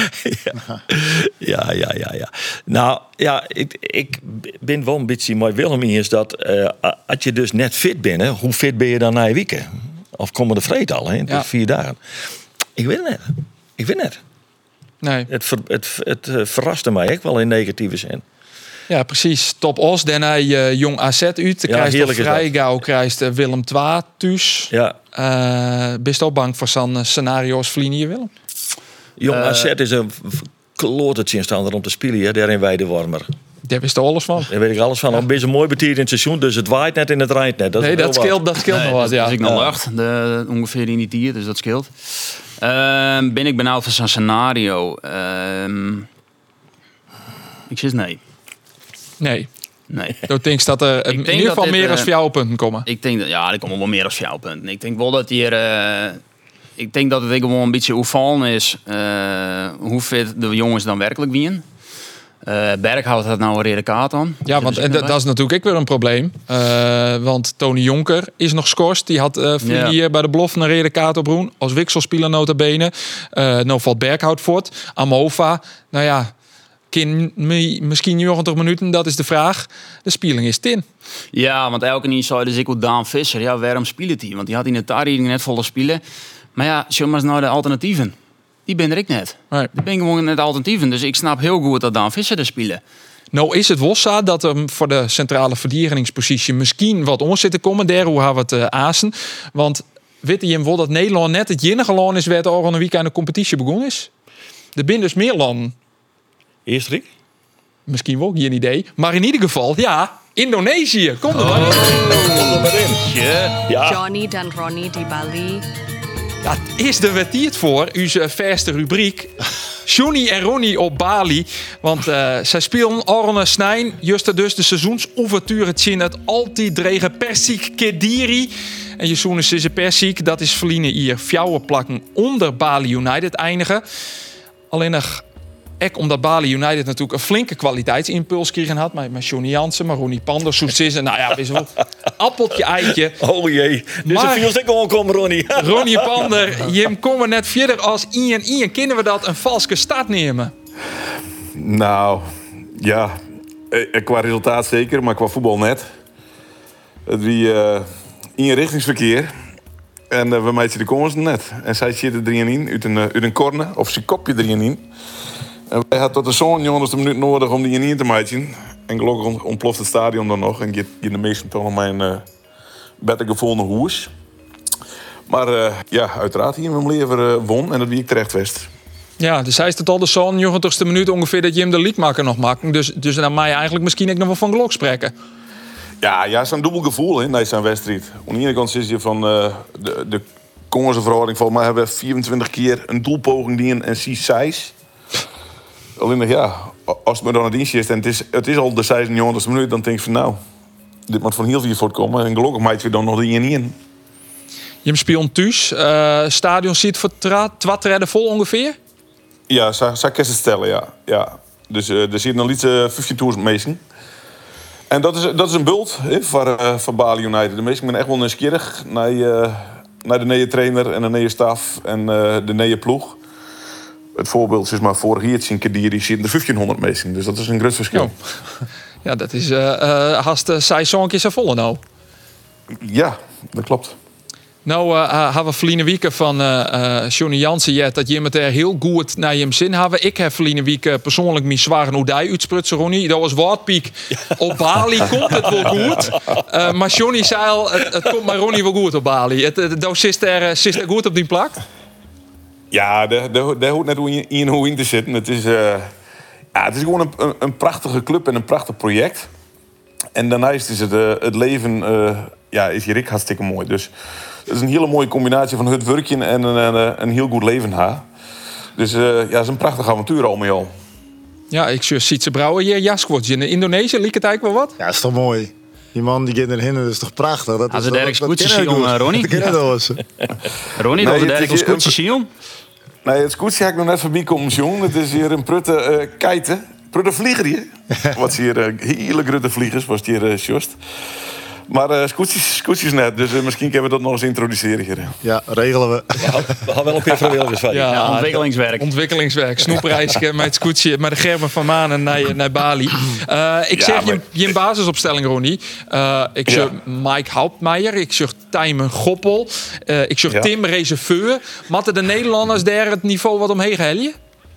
Ja, ja, ja, ja. Nou, ja, ik, ik ben wel een beetje mooi Willem is dat uh, als je dus net fit bent, hè, hoe fit ben je dan na je weekend? Of komen de vreed al, hè? Ja. Vier dagen. Ik weet het net. Ik weet het net. Nee. Het, ver, het, het, het verraste mij echt wel in negatieve zin. Ja, precies. Top Os. Daarna uh, Jong A Z uit. Dan Ja, krijgt heerlijk is dat. vrij gauw krijgt uh, Willem twee thuis. Ja. Uh, bist ook bang voor zo'n uh, scenario's vliegen hier, Willem? Jong Uh, A Z is een klotertje instander om te spelen, hè, daar in Weidewormer. Daar wist er alles van. Daar weet ik alles van. Ja. Een beetje mooi betierd in het seizoen, dus het waait net en het rijdt net. Dat is nee, heel dat wat. scheelt, dat scheelt Nee, nog wat, dat ja. is ik nog Ja. acht, de, ongeveer in die tier, dus dat scheelt. Ehm, ben ik benauwd voor zo'n scenario? Ehm, ik zeg nee. Nee. Nee. Dan denk je dat er in ieder geval meer dan vier punten komen. Ik denk dat, ja, er komen wel meer dan vier punten. Ik denk wel dat hier... Uh, ik denk dat het gewoon een beetje opvallend is uh, hoe fit de jongens dan werkelijk winnen. Uh, Berghout had nou een rode kaart aan. Ja, want en dat is natuurlijk ook weer een probleem. Uh, want Tony Jonker is nog geschorst. Die had uh, ja. hier bij de belofte een rode kaart op Roen. Als wisselspeler nota bene. Uh, nou valt Berghout voort. Amova, nou ja... misschien negentig minuten, dat is de vraag. De speling is tin. Ja, want elke niet zei dus ik ook Daan Visser. Ja, waarom speelt hij? Want die had in de tarieting net volle spelen. Maar ja, zeg maar eens naar de alternatieven. Die ben er ik net. Nee. Die ben gewoon net alternatieven. Dus ik snap heel goed dat Daan Visser er spelen. Nou is het Wossa dat er voor de centrale verdedigingspositie misschien wat om zit te komen. Daar hoe gaan we het uh, azen. Want weet je wel dat Nederland net het enige land is waar het al een week aan de competitie begonnen is? Er zijn dus meer landen. Eerst Rick? Misschien wel, geen idee. Maar in ieder geval, ja, Indonesië. Kom er maar in. Kom er maar in. Yeah. Ja. Johnny dan Ronnie di Bali. Ja, het is de wetiert voor, uw verste rubriek. Johnny en Ronnie op Bali. Want uh, zij spelen Orne Snijn. Juist dus de seizoensouverture in het altijd dregen Persik Kediri. En je zoon is Persik, dat is verliezen hier fjouwen plakken onder Bali United eindigen. Alleen nog... Ek omdat Bali United natuurlijk een flinke kwaliteitsimpuls kregen had. Met, met Johnny Jansen, maar Ronnie Pander, Soetsissen. Nou ja, is wel appeltje, eitje. Oh jee, dus er viel ik al komen, Ronnie. Ronnie Pander, je komen net verder als Ian Ian. Kunnen we dat een valske start nemen? Nou, ja. Qua resultaat zeker, maar qua voetbal net. Het wie uh, in richtingsverkeer. En uh, we maken de komers net. En zij zit er drieën in, uit een, uit een corner. Of ze kopje drieën in. En wij hadden tot de zo'n jongens minuut nodig om die in te maken. En gelukkig ontploft het stadion dan nog. En geeft de meesten toch nog mijn uh, beter gevonden hoes. Maar uh, ja, uiteraard hier hem liever uh, won. En dat wie ik terecht wist. Ja, dus hij is het al de zo'n negentigste minuut ongeveer dat je hem de liedmaker nog maakt. Dus, dus dan mag je eigenlijk misschien ook nog wel van geluk spreken. Ja, ja, zo'n dubbel gevoel in deze wedstrijd. Aan de ene kant is je van uh, de, de Kongense verhouding. Volgens mij hebben we vierentwintig keer een doelpoging die en zie zes. Alleen ja, als het maar dan het dienstje is en het is, het is al de zevenennegentigste minuut, dan denk ik van nou, dit moet van heel veel voortkomen. En gelukkig maakt je dan nog die in in. Je speelt thuis. Uh, stadion zit voor twaalf redden vol ongeveer? Ja, zou ik het stellen, ja. ja. Dus uh, er zitten nog iets uh, vijftienduizend mensen. En dat is, dat is een bult he, voor, uh, voor Bali United. De meesten zijn echt wel nieuwsgierig naar, uh, naar de nieuwe trainer en de nieuwe staf en uh, de nieuwe ploeg. Het voorbeeld is maar vorig jaar in Kediri zitten er vijftienhonderd mensen. Dus dat is een groot verschil. Oh. Ja, dat is uh, uh, haast uh, seizoentjes volle nou. Ja, dat klopt. Nou, uh, hebben we verleden week van uh, uh, Johnny Jansen ja, dat je met er heel goed naar je zin hebben. Ik heb verleden week uh, persoonlijk mijn zware oedij uitsprutsen, Ronnie. Dat was Woordpiek. Op Bali komt het wel goed. Uh, maar Johnny zei al, het, het komt maar Ronnie wel goed op Bali. Het, het, het, zit er, uh, zit er goed op die plak? Ja, daar, daar, daar hoort net in hoe in te zitten. Het is, uh, ja, het is gewoon een, een, een prachtige club en een prachtig project. En daarnaast is het, uh, het leven uh, ja, is hier ook hartstikke mooi. Dus het is een hele mooie combinatie van het werkje en een, een, een heel goed leven ha. Dus uh, ja, het is een prachtig avontuur al met al. Ja, ik zie Sietse Brouwer hier jaskwoord in Indonesië. Liek het eigenlijk wel wat? Ja, is toch mooi. Die man die gaat erheen, dat is toch prachtig. Dat Als is het ergens scootjes zien, Ronnie? Ja. Ronnie, dat is het ergens scootjes zien? Nee, het scootje ga ik nog net voorbij komen, jong. Het is hier een prutte uh, kijten. Prutte vlieger hier. Wat hier uh, hele grote vliegers, was hier uh, just. Maar uh, scootjes, scootjes net, dus uh, misschien kunnen we dat nog eens introduceren hier. Ja, regelen we. We gaan, we gaan wel een keer vrijwilligers van. Ja, ja, ontwikkelingswerk. Ontwikkelingswerk, snoepreisje met het scootje, met de Gerben van Manen naar, naar Bali. Uh, ik ja, zeg maar... je, je basisopstelling, Ronnie. Uh, ik zeg ja. Mike Hauptmeijer, ik zeg Tijmen Goppel, uh, ik zeg ja. Tim Reserveur. Matten de Nederlanders daar het niveau wat omheen helje?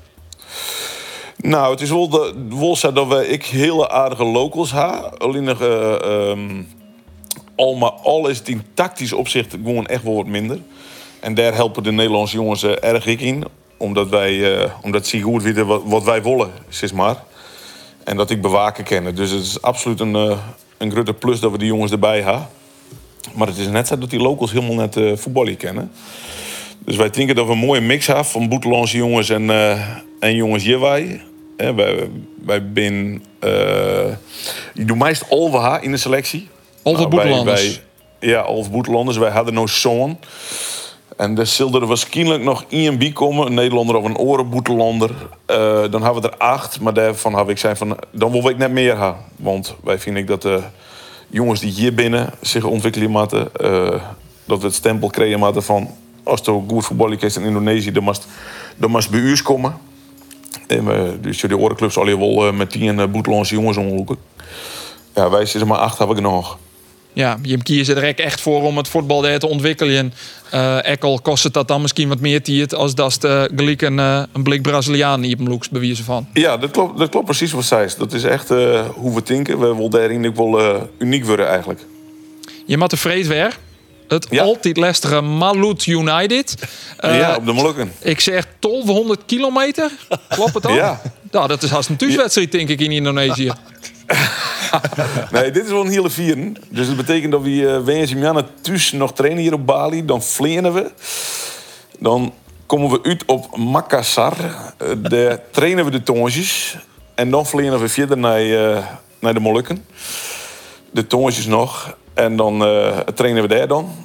Nou, het is wel, de, wel zo dat we ik hele aardige locals hebben. Alleen nog... Uh, um... Al maar al is het in tactisch opzicht gewoon echt wel wat minder. En daar helpen de Nederlandse jongens uh, erg in. Omdat, wij, uh, omdat ze goed weten wat, wat wij willen, zeg maar. En dat ik bewaken kennen. Dus het is absoluut een, uh, een grote plus dat we die jongens erbij hebben. Maar het is net zo dat die locals helemaal net uh, voetballen kennen. Dus wij denken dat we een mooie mix hebben van buitenlandse jongens en, uh, en jongens hierbij. Hè, wij, wij zijn... Uh, je doet meest Olva in de selectie. Olva nou, Boetelanders. Wij, wij, ja, Olva Boetelanders. Wij hadden nog zo'n. En er zullen er waarschijnlijk nog één bij komen. Een Nederlander of een orenboetelander. Uh, dan hebben we er acht. Maar daarvan heb ik zijn van... Dan wil ik net meer hebben. Want wij vinden dat de jongens die hier binnen zich ontwikkelen moeten... Uh, dat we het stempel krijgen moeten van... Als er goed voetbal is in Indonesië, dan moet dan moet bij u komen. En we, dus de orenclubs al wel uh, met tien uh, boetelandse jongens omloeken. Ja, wij zitten maar acht, heb ik nog. Ja, je kiest er echt voor om het voetbal daar te ontwikkelen. Uh, Ekkel kost het dat dan misschien wat meer tijd als dat de gelijk een, uh, een blik Braziliaan in hem looks bewijzen van. Ja, dat klopt, dat klopt precies wat zij is. Dat is echt uh, hoe we denken. We willen daarin ook wel uh, uniek worden eigenlijk. Je moet tevreden weer. Het ja. altijd lastige Malut United. Uh, ja, op de Molukken. Ik zeg twaalfhonderd kilometer. Klopt het al? Ja. Nou, dat is haast een thuiswedstrijd, denk ik, in Indonesië. Nee, dit is wel een hele vieren. Dus dat betekent dat we uh, Wezen thuis nog trainen hier op Bali. Dan vliegen we. Dan komen we uit op Makassar. Uh, daar trainen we de tongjes. En dan vliegen we verder naar, uh, naar de Molukken. De tongjes nog. En dan uh, trainen we daar dan.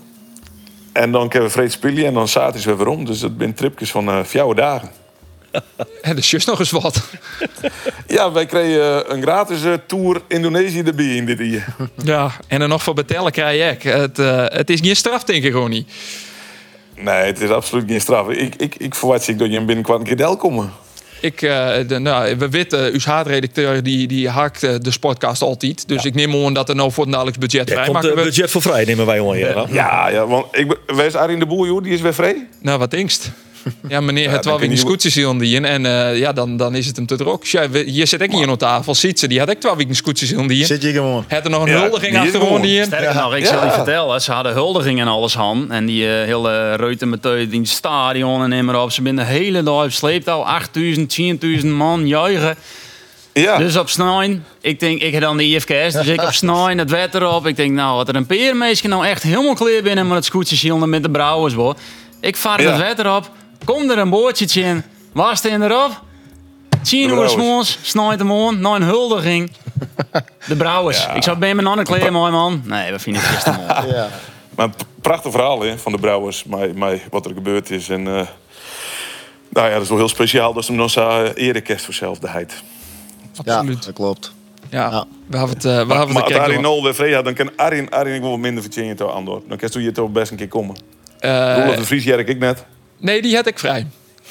En dan kunnen we vreed spelen. En dan zaterdag weer weer om. Dus het zijn tripjes van uh, vier dagen. En dat is juist nog eens wat. Ja, wij kregen een gratis uh, tour Indonesië erbij in dit jaar. Ja, en dan nog voor betalen krijg je. Het, uh, het is geen straf, denk ik gewoon niet. Nee, het is absoluut geen straf. Ik, ik, ik verwacht zich dat je binnenkwart een keer del komen. Ik, uh, de, nou, we weten, uw haatredacteur die, die hakt uh, de sportcast altijd. Dus ja. Ik neem aan dat er nou voor het dagelijks budget ja, vrij komt het budget voor vrij, nemen wij gewoon. Ja, ja, ja, want ik, wij is Arjen de Boer, joh, die is weer vrij. Nou, wat denkst? Ja, meneer, het wel weer een scootjes in die in. En uh, ja, dan, dan is het hem te druk. Ja, je zit ook hier aan tafel. Ziet ze, die had ik twaalf weken scootjes in die in. Zit je gewoon. Had er nog een ja, huldiging achter die in. Sterker nog, ik zal ja. je vertellen. Ze hadden huldiging en alles aan. En die uh, hele reutemeteut in het stadion en neem maar op. Ze zijn de hele dag op sleeptouw. achtduizend, tienduizend man juichen. Ja. Dus op snijn, ik denk, ik heb dan de I F K S, dus ik op snijn, het werd erop. Ik denk, nou, wat er een peermeisje nou echt helemaal kleer binnen met het scootjes met de brouwers, hoor. Ik vaar ja. het werd erop. Kom er een boordje in. Waar staan erop? tien uur s'morgens, snijdt hem aan, naar een huldiging. De brouwers. Ja. Ik zou bij mijn andere kleren, mooi man. Nee, we vinden het best mooi. Ja. Maar een prachtig verhaal hè, van de brouwers. Maar, maar wat er gebeurd is. En, uh, nou ja, dat is wel heel speciaal. Dat ze hem dan zo eerder kerst voor zelfdeheid. Absoluut. Ja, dat klopt. Ja, ja. we hebben het. Uh, we maar hebben maar het als Arie Nol weer vrij had, dan kan Arie, Arie ik wel wat minder vertellen te antwoord. Dan kan je toch best een keer komen. Uh, Roelof de Vries jerk ik net. Nee, die had ik vrij.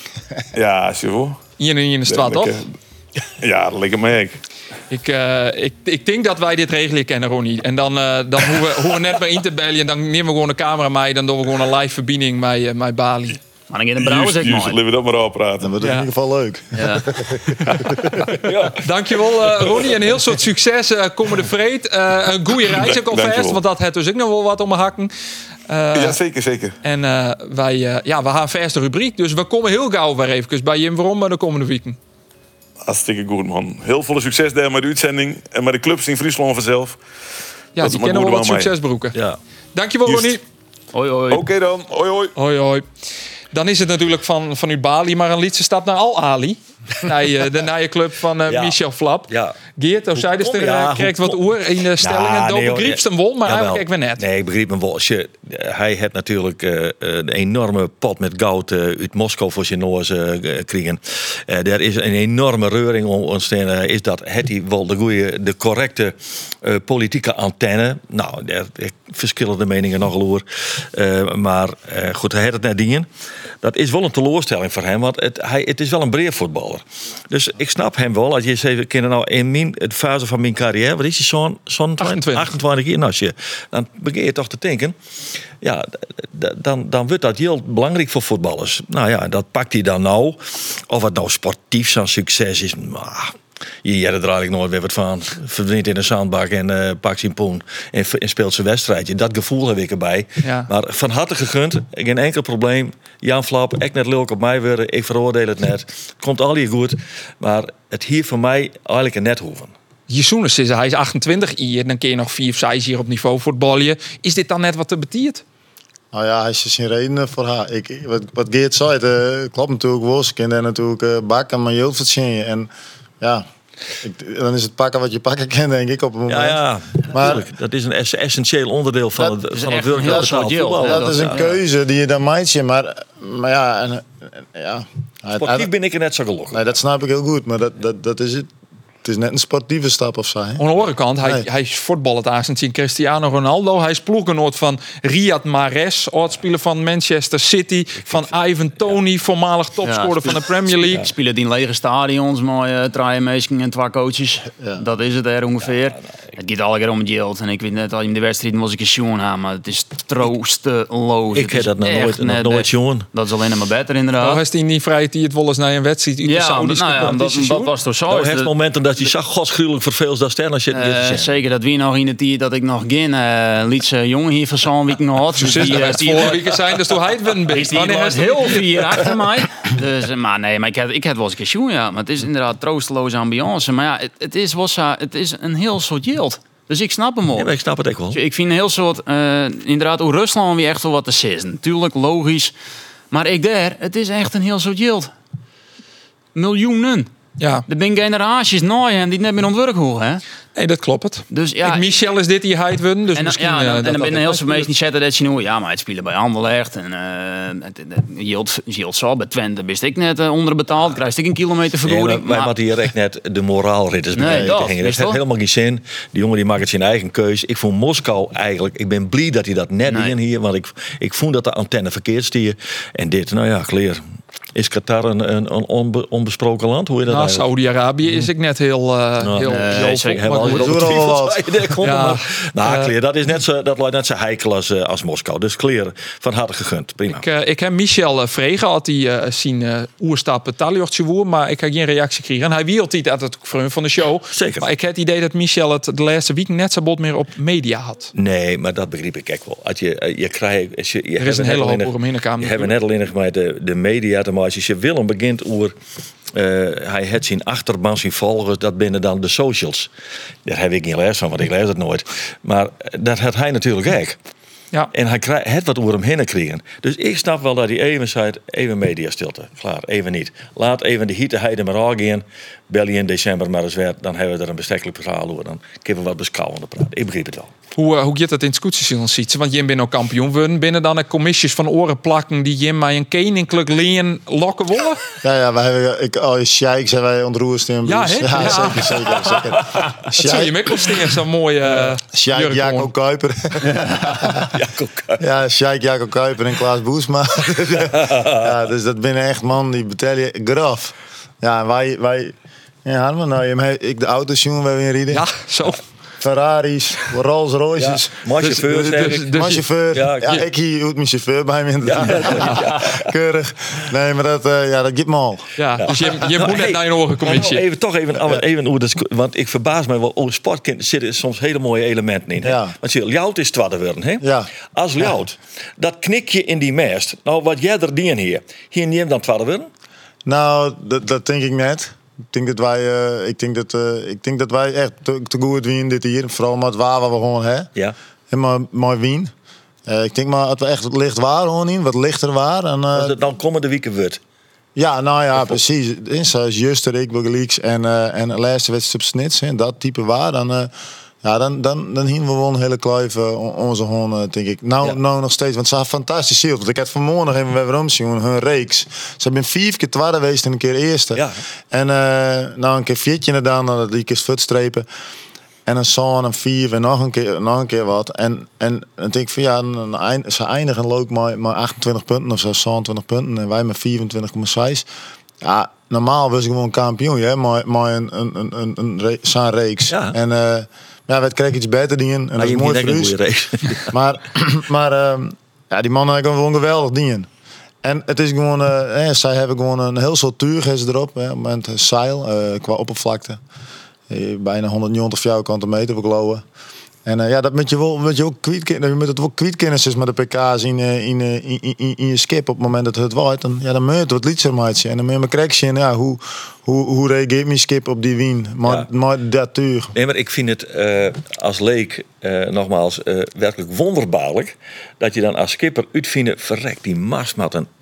Ja, zie je wel. Hier in de straat, toch? Ja, dat lijkt me ik. Ik, uh, ik, ik denk dat wij dit regelen kennen, Ronnie. En dan, uh, dan hoe, we, hoe we net bij in te bellen, dan nemen we gewoon een camera mee. Dan doen we gewoon een live verbinding met, uh, met Bali. Maar dan in een brouwer zeg ik mooi. Laten we dat maar afpraten. Dat wordt ja. in ieder geval leuk. Ja. Ja. Dankjewel uh, Ronnie en heel soort succes. Uh, Kom de vreed. Uh, een goede reis ook alvast, want dat heeft dus ook nog wel wat om me hakken. Uh, ja, zeker, zeker. En uh, wij uh, ja, we gaan verste rubriek. Dus we komen heel gauw weer even bij Jim Waarom de komende weken. Hartstikke goed, man. Heel veel succes daar met de uitzending. En met de clubs in Friesland vanzelf. Ja, die kennen wel wat succesbroeken. Ja. Dankjewel, Just. Ronnie. Hoi, hoi. Oké okay dan. Hoi, hoi. Hoi, hoi. Dan is het natuurlijk van, van uw Bali, maar een liedse stap naar Al Ali. Naar de nieuwe club van uh, ja. Michel Flap. Ja. Geert, of zij dus er ja, krijgt wat oer in de stellingen. Ja, nee, begreep hem wel, maar ja, eigenlijk ik net. Nee, ik begreep hem wel. Je, hij had natuurlijk uh, een enorme pot met goud uh, uit Moskou voor zijn noors uh, kregen. Uh, er is een enorme reuring ontstaan. Uh, is dat het hij wel de goede, de correcte uh, politieke antenne. Nou, daar verschillende meningen nogal over. Uh, maar uh, goed, hij had het net dingen. Dat is wel een teleurstelling voor hem, want het, hij, het is wel een breed voetballer. Dus ik snap hem wel. Als je eens even kijkt nou in mijn, de fase van mijn carrière, wat is hij zo'n zo'n achtentwintig jaar? Als je, dan begin je toch te denken, ja, dan, dan wordt dat heel belangrijk voor voetballers. Nou ja, dat pakt hij dan nou. Of het nou sportief zo'n succes is, maar je hebt er eigenlijk nooit weer wat van. Verdient in een zandbak en uh, pakt zijn poen en, en speelt zijn wedstrijdje. Dat gevoel heb ik erbij. Ja. Maar van harte gegund, geen enkel probleem. Jan Flap, ik net leuk op mij worden. Ik veroordeel het net. Het komt al hier goed. Maar het hier voor mij eigenlijk een net hoeven. Jezoenes is hij is achtentwintig hier. Dan kun je nog vier of zes hier op niveau voetballen. Is dit dan net wat te betiert? Nou ja, hij is geen reden voor haar. Ik, wat, wat Geert zei, het uh, klopt natuurlijk wel. Ze kunnen natuurlijk uh, bakken, maar je heel veel zien. En ja, ik, dan is het pakken wat je pakken kan, denk ik, op een moment. Ja, ja. Maar Natuurlijk. Dat is een ess- essentieel onderdeel van Dat het, is van het echt werk een dat heel betaald soort voetbal. deel. dat is een ja. keuze die je dan maakt. Maar, maar ja, en, en- ja. Hij- Sportief hij- ben ik er net zo gelukkig. nee, dat snap ik heel goed. Maar dat, dat, dat is het. Het is net een sportieve stap of zo. Hè? Aan de andere kant, hij, Nee. hij is voetballer eigenlijk in Cristiano Ronaldo. Hij is ploeggenoot van Riyad Mahrez, oudspeler van Manchester City. Van Ivan Toney, voormalig topscorer van de Premier League. Spelen die in lege stadions, mooie traaien en twee coaches. Ja. Dat is het er ongeveer. Het gaat alle keer om het geld. En ik weet net al in de wedstrijd was ik een sjoen aan, maar het is troosteloos. Ik Het heb is dat nog echt nooit, nog net- nooit jongen. Dat is alleen maar beter inderdaad. Nou, hij is niet vrij die het wel eens naar een wedstrijd uit de ja, Saudische nou ja, dat, competitie dat zoen. was toch zo. Nou, Is heeft de- momenten dat je zag godsgruwelijk verveeld dat ster als je het Eh, uh, zeker, dat wie nog in de tijd dat ik nog geen uh, Lietse jongen hier van zo'n week nog had. Dus Dus die, dat eh, het die- vorige week zijn, dus toen hij het winnen die- bent. die Wanneer was is heel vier achter mij. Dus, eh, maar nee, maar ik had, ik had wel eens een keer ja. Maar het is inderdaad troosteloze ambiance. Maar ja, het, het, is, was, uh, het is een heel soort yield. Dus ik snap hem wel. Ja, maar ik snap het ook wel. Ik vind een heel soort, uh, inderdaad, hoe Rusland weer echt wel wat te zeggen. Tuurlijk, logisch. Maar ik daar, het is echt een heel soort yield. Miljoenen. Ja, Er zijn generaties na hem die net meer ontwerp horen, hè? nee, dat klopt het. Dus ja, Ik, Michel is dit die hij het winnen, dus en, misschien... ja, eh, dan, dat en dan dat ben ook heel veel wel mensen die zetten dat je nu, ja, maar het spelen bij Anderlecht en uh, het, het, Yield, Yield zo bij Twente wist ik net uh, onderbetaald, krijg ik een kilometer Nee, vergoeding. wij moeten hier echt net de moraalridders Nee, beneden dat, te gingen. wist Dat heeft wel. helemaal geen zin. Die jongen die maakt het zijn eigen keus. Ik vond Moskou eigenlijk, ik ben blij dat hij dat net Nee. in hier, want ik, ik vond dat de antenne verkeerd stier. En dit, nou ja, kleer. Is Qatar een, een, een onbe- onbesproken land? Hoe je dat Nou, eigenlijk? Saudi-Arabië is ik net heel... uh, Nou, heel, nee, heel zeker. maar Hebben goed. we al doe er al wat. ja, Ja, nou, eh, Kleer, dat is net zo, dat lijkt net zo heikel als, uh, als Moskou. Dus Kleer, van harte gegund. Prima. Ik, uh, ik heb Michel uh, vregen had hij uh, zien uh, oerstappen taljochtje woer, maar ik heb geen reactie gekregen. En hij wielt niet uit het vriend van de show. Zeker. Maar ik heb het idee dat Michel het de laatste week net zo bot meer op media had. Nee, maar dat begreep ik echt wel. Als je, eh, je krijgt, als je, je Er is een hebt hele net hoop al over hem heen Je hebt net al in met de, de media te maken. Als je Willem begint over, uh, hij heeft zijn achterban, zijn volgers, dat binnen dan de socials. Daar heb ik niet les van, want ik lees het nooit. Maar dat had hij natuurlijk ook. Ja. En hij krijgt het wat over hem heen kregen. Dus ik snap wel dat hij even zei, even mediastilte. Klaar, even niet. Laat even de hitte heide maar aangaan. Bel je in december maar eens weer. Dan hebben we er een bestekkelijk verhaal over. Dan kunnen we wat beschouwender praten. Ik begreep het wel. Hoe, uh, hoe gaat dat in het scootsen ziet? Want je bent ook kampioen worden. Binnen dan een commissies van oren plakken die je mij een koninklijk leen lokken willen? Ja, ja, wij hebben, ik, al je sheik zijn wij ontroerd in. Ja, hè? ja, Ja. zeker, zeker, zeker. Dat zie je Mikkelstingen, zo'n mooie uh, Sheik jurk Jaco aan. Kuiper. Jacob Kuip. Ja, Sheik Jaco Kuiper en Klaas Boesma. Ja, dus dat binnen echt man, die betel je graf. Ja, en wij, wij ja, hadden we nou, je hebt- ik de auto's jongen, we hebben in Rieden. Ja, zo. Ferraris, Rolls Royces. Maar Dus- chauffeur, dus- zeg dus- ik. dus- Mijn chauffeur. Ja, Ja, je- ik hier uit mijn chauffeur bij me. Ja, keurig. Nee, maar dat, uh, ja, dat geeft me al. Ja, dus je, je Nou, moet net hey, naar je oren maar commissie. nou even, toch even, even hoe dat, want ik verbaas me wel. Oh, sportkind zitten soms hele mooie elementen in. Hè? Ja. Want je Ljout is twaalf worden, hè? Ja. Als Ljout, dat knik je in die mest. Nou, wat jij er dien hier, hier neemt dan twaalf worden? Nou, dat, dat denk ik net. Ik denk dat wij, uh, ik denk dat, uh, ik denk dat wij echt te, te goed winnen dit hier. Vooral met waar wat we gewoon hebben. Ja. En maar mooi wien. Uh, ik denk maar dat we echt wat licht waren gewoon in, wat lichter waren. En, uh, Als het dan komende weken wordt. ja, nou ja, precies. Zoals Juster, ik, Bogelieks en, uh, en de laatste wedstrijd op Snits. En dat type waar. Dan, uh, ja, dan, dan, dan hingen we wel een hele kluif uh, onze honden, denk ik. Nou, Ja. nou nog steeds, want ze hebben fantastisch ziel. Want ik had vanmorgen nog even weer omzien, hun reeks. Ze hebben vier keer tweede geweest en een keer eerste. Ja. En uh, nou een keer viertje gedaan, dan die keer futstrepen. En een zoon, een vier en nog een keer, nog een keer wat. En, en dan denk ik van ja, een eind, ze eindigen leuk maar, maar achtentwintig punten of zo, zevenentwintig punten. En wij met vierentwintig komma zes. Ja, normaal was ik gewoon kampioen, hè, maar, maar een, een, een, een, een re- zo'n reeks. Ja. En uh, ja, we kregen iets beter dingen. En dat Maar is je mooi hebt voor een u. goede race. Maar, maar uh, ja, die mannen hebben gewoon geweldig dingen. En het is gewoon, uh, eh, zij hebben gewoon een heel soort tuur is erop, hè, met zeil uh, qua oppervlakte. Uh, bijna honderdnegentig vierkante meter verkloven. En uh, ja, dat moet je wel, moet je ook kwijt, je moet het wel kwijtkennis met de pk's in, uh, in, uh, in, in, in je skip op het moment dat het waait. Dan, ja, dan moet je het wat lietser maatje. En dan moet je me krijgen, ja, hoe, hoe, hoe reageert mijn skip op die wien? Maar, Ja. maar dat tuur. Nee, maar ik vind het uh, als leek, uh, nogmaals, uh, werkelijk wonderbaarlijk. Dat je dan als skipper uitvindt, verrekt die mast met een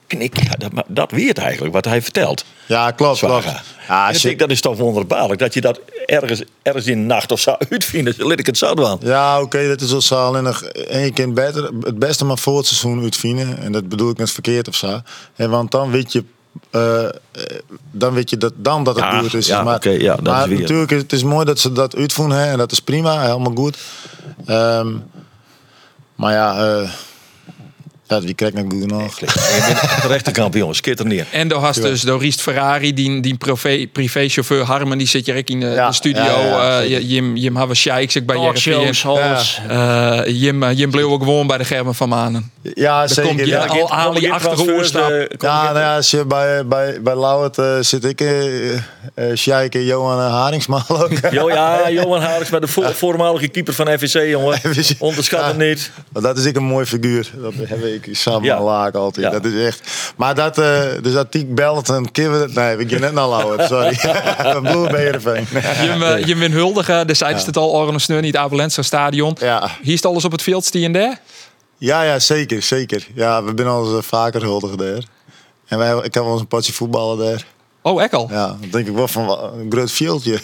knik, ja, dat, dat weet eigenlijk wat hij vertelt. Ja, klopt, Zwager. klopt. Ja, En ik denk, dat is toch wonderbaarlijk dat je dat ergens, ergens in de nacht of zo uitvindt. Dus laat ik het zo doen. Ja, oké, okay, dat is wel zo. Alleen nog één keer beter, het beste maar voor het seizoen uitvinden. En dat bedoel ik net verkeerd of zo. En want dan weet je, uh, dan weet je dat, dan dat het ja, goed is. Ja, maar okay, ja, dat maar is weer. natuurlijk, het is mooi dat ze dat uitvoeren. Hè, en dat is prima, helemaal goed. Um, maar ja... Uh, Ja, wie krijgt nog goed nog? De rechterkampioen, skitter neer. En dan had dus de Riest Ferrari, die, die privé, privéchauffeur Harmen, die zit je ook in de, ja, de studio. Ja, ja, ja, uh, Jim, Jim hebben Sheiks, ik bij Talkshows, alles. Uh, Jim, uh, Jim bleef ook gewoon bij de Gerben van Manen. Ja, dan zeker. Komt je ja, al aan je achterhoorstap. Uh, ja, nou ja, als je bij, bij, bij Lauwert uh, zit ik, uh, uh, Sheik en Johan uh, Haringsma ook. Jo, ja, Johan Haringsma, de vo voormalige keeper van F V C, jongen. Onderschat het ja, niet. Dat is ik een mooi figuur. Dat heb ik samen ja. laag altijd. Ja. Dat is echt. Maar dat, uh, dus dat Tiek belt en kippen. Nee, we gaan net naar Lauwert, sorry. Bloed bij Heerenveen. Je uh, win huldigen, de zeiden het al, Oranje Sneur niet, Abelenser Stadion. Ja. Hier is alles op het veld, stie en daar? Ja, ja, zeker, zeker. Ja, we zijn al eens uh, vaker huldigen daar. En wij, ik heb wel eens een potje voetballen daar. Oh, ek al? Ja, dan denk ik wel van een groot veldje.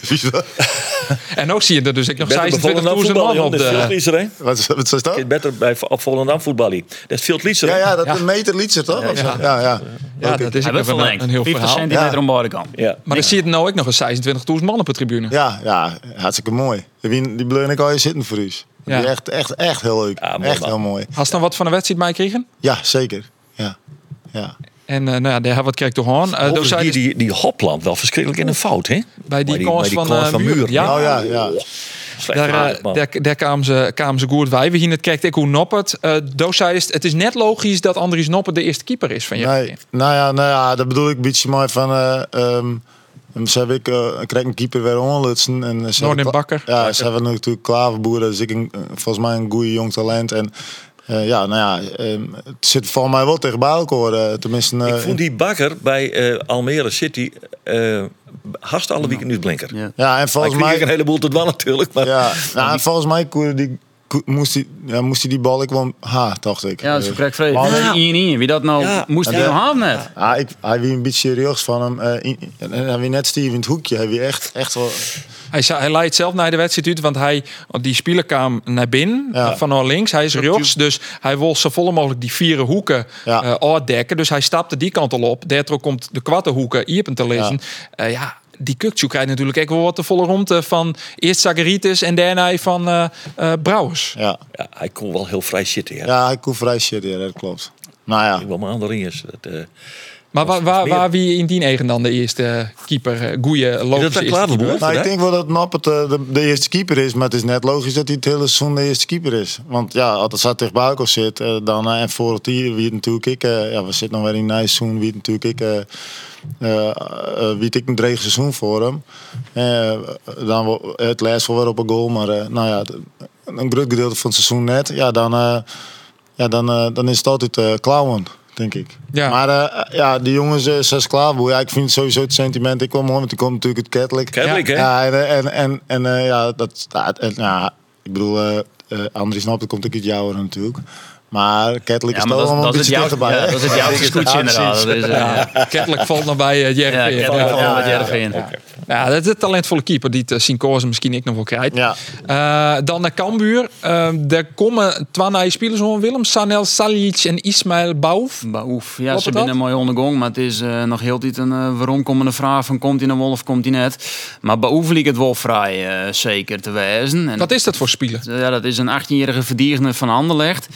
En ook zie je er dus ik nog zesentwintigduizend man op de... Wat, wat is dat? Je beter bij op Volendam voetballen. Dat is veel liedser. Ja, ja, dat is een meter liedser toch? Ja, ja, ja. ja. ja okay. Dat is een, een, een heel vijftig verhaal. centimeter ja. om beide kanten. Ja. Maar dan zie je nou ook nog eens zesentwintigduizend man op de tribune. Ja, ja, hartstikke mooi. Die, die bleun ik al je zitten voor u. Ja. Die echt, echt, echt heel leuk. Ja, mooi, echt man. Heel mooi. Hast je dan wat van de wedstrijd mee gekregen? Ja, zeker. Ja, ja. En uh, nou ja, daar hebben we het krijg toch aan. Uh, die, die, die Hopland wel verschrikkelijk in een fout, hè? Bij die, die kans van, uh, van Muur. Muur. Ja, oh, ja, ja. Daar, uh, daar, daar kwamen ze, kwamen ze goed bij. We gingen het kijken hoe Noppert. Uh, Doos zei het is net logisch dat Andries Noppert de eerste keeper is van je. Nee, nou ja, nou ja, dat bedoel ik een beetje mooi van. Uh, um, ze heb ik, uh, ik krijg een keeper weer onlutsen en Noordin Bakker. Ja, ze hebben natuurlijk Klaverboer. Dus ik een, volgens mij een goede jong talent en. Uh, ja, nou ja, uh, het zit volgens mij wel tegen bij elkaar. Uh, tenminste, uh, ik vond die Bakker bij uh, Almere City uh, haast alle weekend uitblinker. Ja, ja en volgens mij een heleboel tot wel natuurlijk. Maar ja, nou, en volgens mij die, moest hij ja, moest die bal ik wel ha, dacht ik. Ja, dat is correct vreemd. Ja. Wie dat nou ja. moest hij hem hebben net? Ja, ik, hij wie een beetje serieus van hem. Uh, in, en hij wie net Steve in het hoekje. Hij wie echt, echt wel. Hij, hij leidt zelf naar de wedstrijd uit, want hij, die speler kwam naar binnen, ja. van naar links. Hij is rechts, dus hij wil zo vol mogelijk die vier hoeken ja. uh, uitdekken. Dus hij stapte die kant al op. Daardoor komt de kwarte hoeken hier te lezen. Ja, uh, ja die Kukçu krijgt natuurlijk ook wel wat de volle ronde van eerst Zagaritis en daarna van uh, uh, Brouwers. Ja. ja, hij kon wel heel vrij zitten. Ja, ja hij kon vrij zitten, ja, dat klopt. Nou ja. Ik wil maar andere is. Dat, uh, Maar waar, waar, waar wie in die eigen dan de eerste keeper, goeie logische is dat keeper? Nou, ik denk wel dat Noppert de, de eerste keeper is, maar het is net logisch dat hij het hele seizoen de eerste keeper is. Want ja, als het zat tegen Buikel zit, dan en voor het hier wie het natuurlijk ik, ja, we zitten nog weer in een nice seizoen, wie het natuurlijk ik, uh, uh, uh, wie het ik een dreig seizoen voor hem. Uh, dan het lijst wel weer op een goal, maar uh, nou ja, een groot gedeelte van het seizoen net, ja, dan, uh, ja, dan, uh, dan is het altijd uh, klauwen. Denk ik. Ja. Maar uh, ja, die jongens uh, zes klaar. Ja, ik vind sowieso het sentiment. Ik kwam want er komt natuurlijk het Catholic. Catholic, ja. hè? Ja, en en en uh, ja, dat. En, ja, ik bedoel, uh, uh, Andries Noppert, dat komt ook iets jouwer natuurlijk. Maar Catholic ja, is toch wel allemaal een beetje dichterbij. Ja, dat is het jouw scootje inderdaad. Dus, uh, ja. Catholic valt nog bij uh, Jervin. Ja, Catholic valt nog bij Jervin. Ja, dat is een talentvolle keeper die het Sinkozen misschien ik nog wel krijgt. Ja. Uh, dan naar Cambuur. Uh, daar komen twee nieuwe spelers van Willem. Sanel Salic en Ismail Baouf. Baouf. Ja, ze zijn een mooie ondergang. Maar het is uh, nog heel tijd een uh, waarom vraag van komt hij naar Wolf, komt hij net. Maar Baouf liep het wel vrij uh, zeker te wijzen. En wat is dat voor speler? Ja, dat is een achttienjarige verdediger van Anderlecht.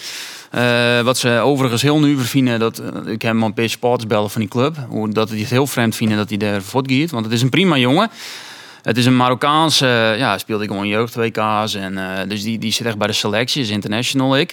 Uh, wat ze overigens heel nu vinden, dat uh, ik heb hem een beetje sports bellen van die club, hoe dat die het heel vreemd vinden dat hij daar voortgaat, want het is een prima jongen. Het is een Marokkaanse, uh, ja, speelde ik gewoon jeugd W K's en uh, dus die, die zit echt bij de selectie, is international ik.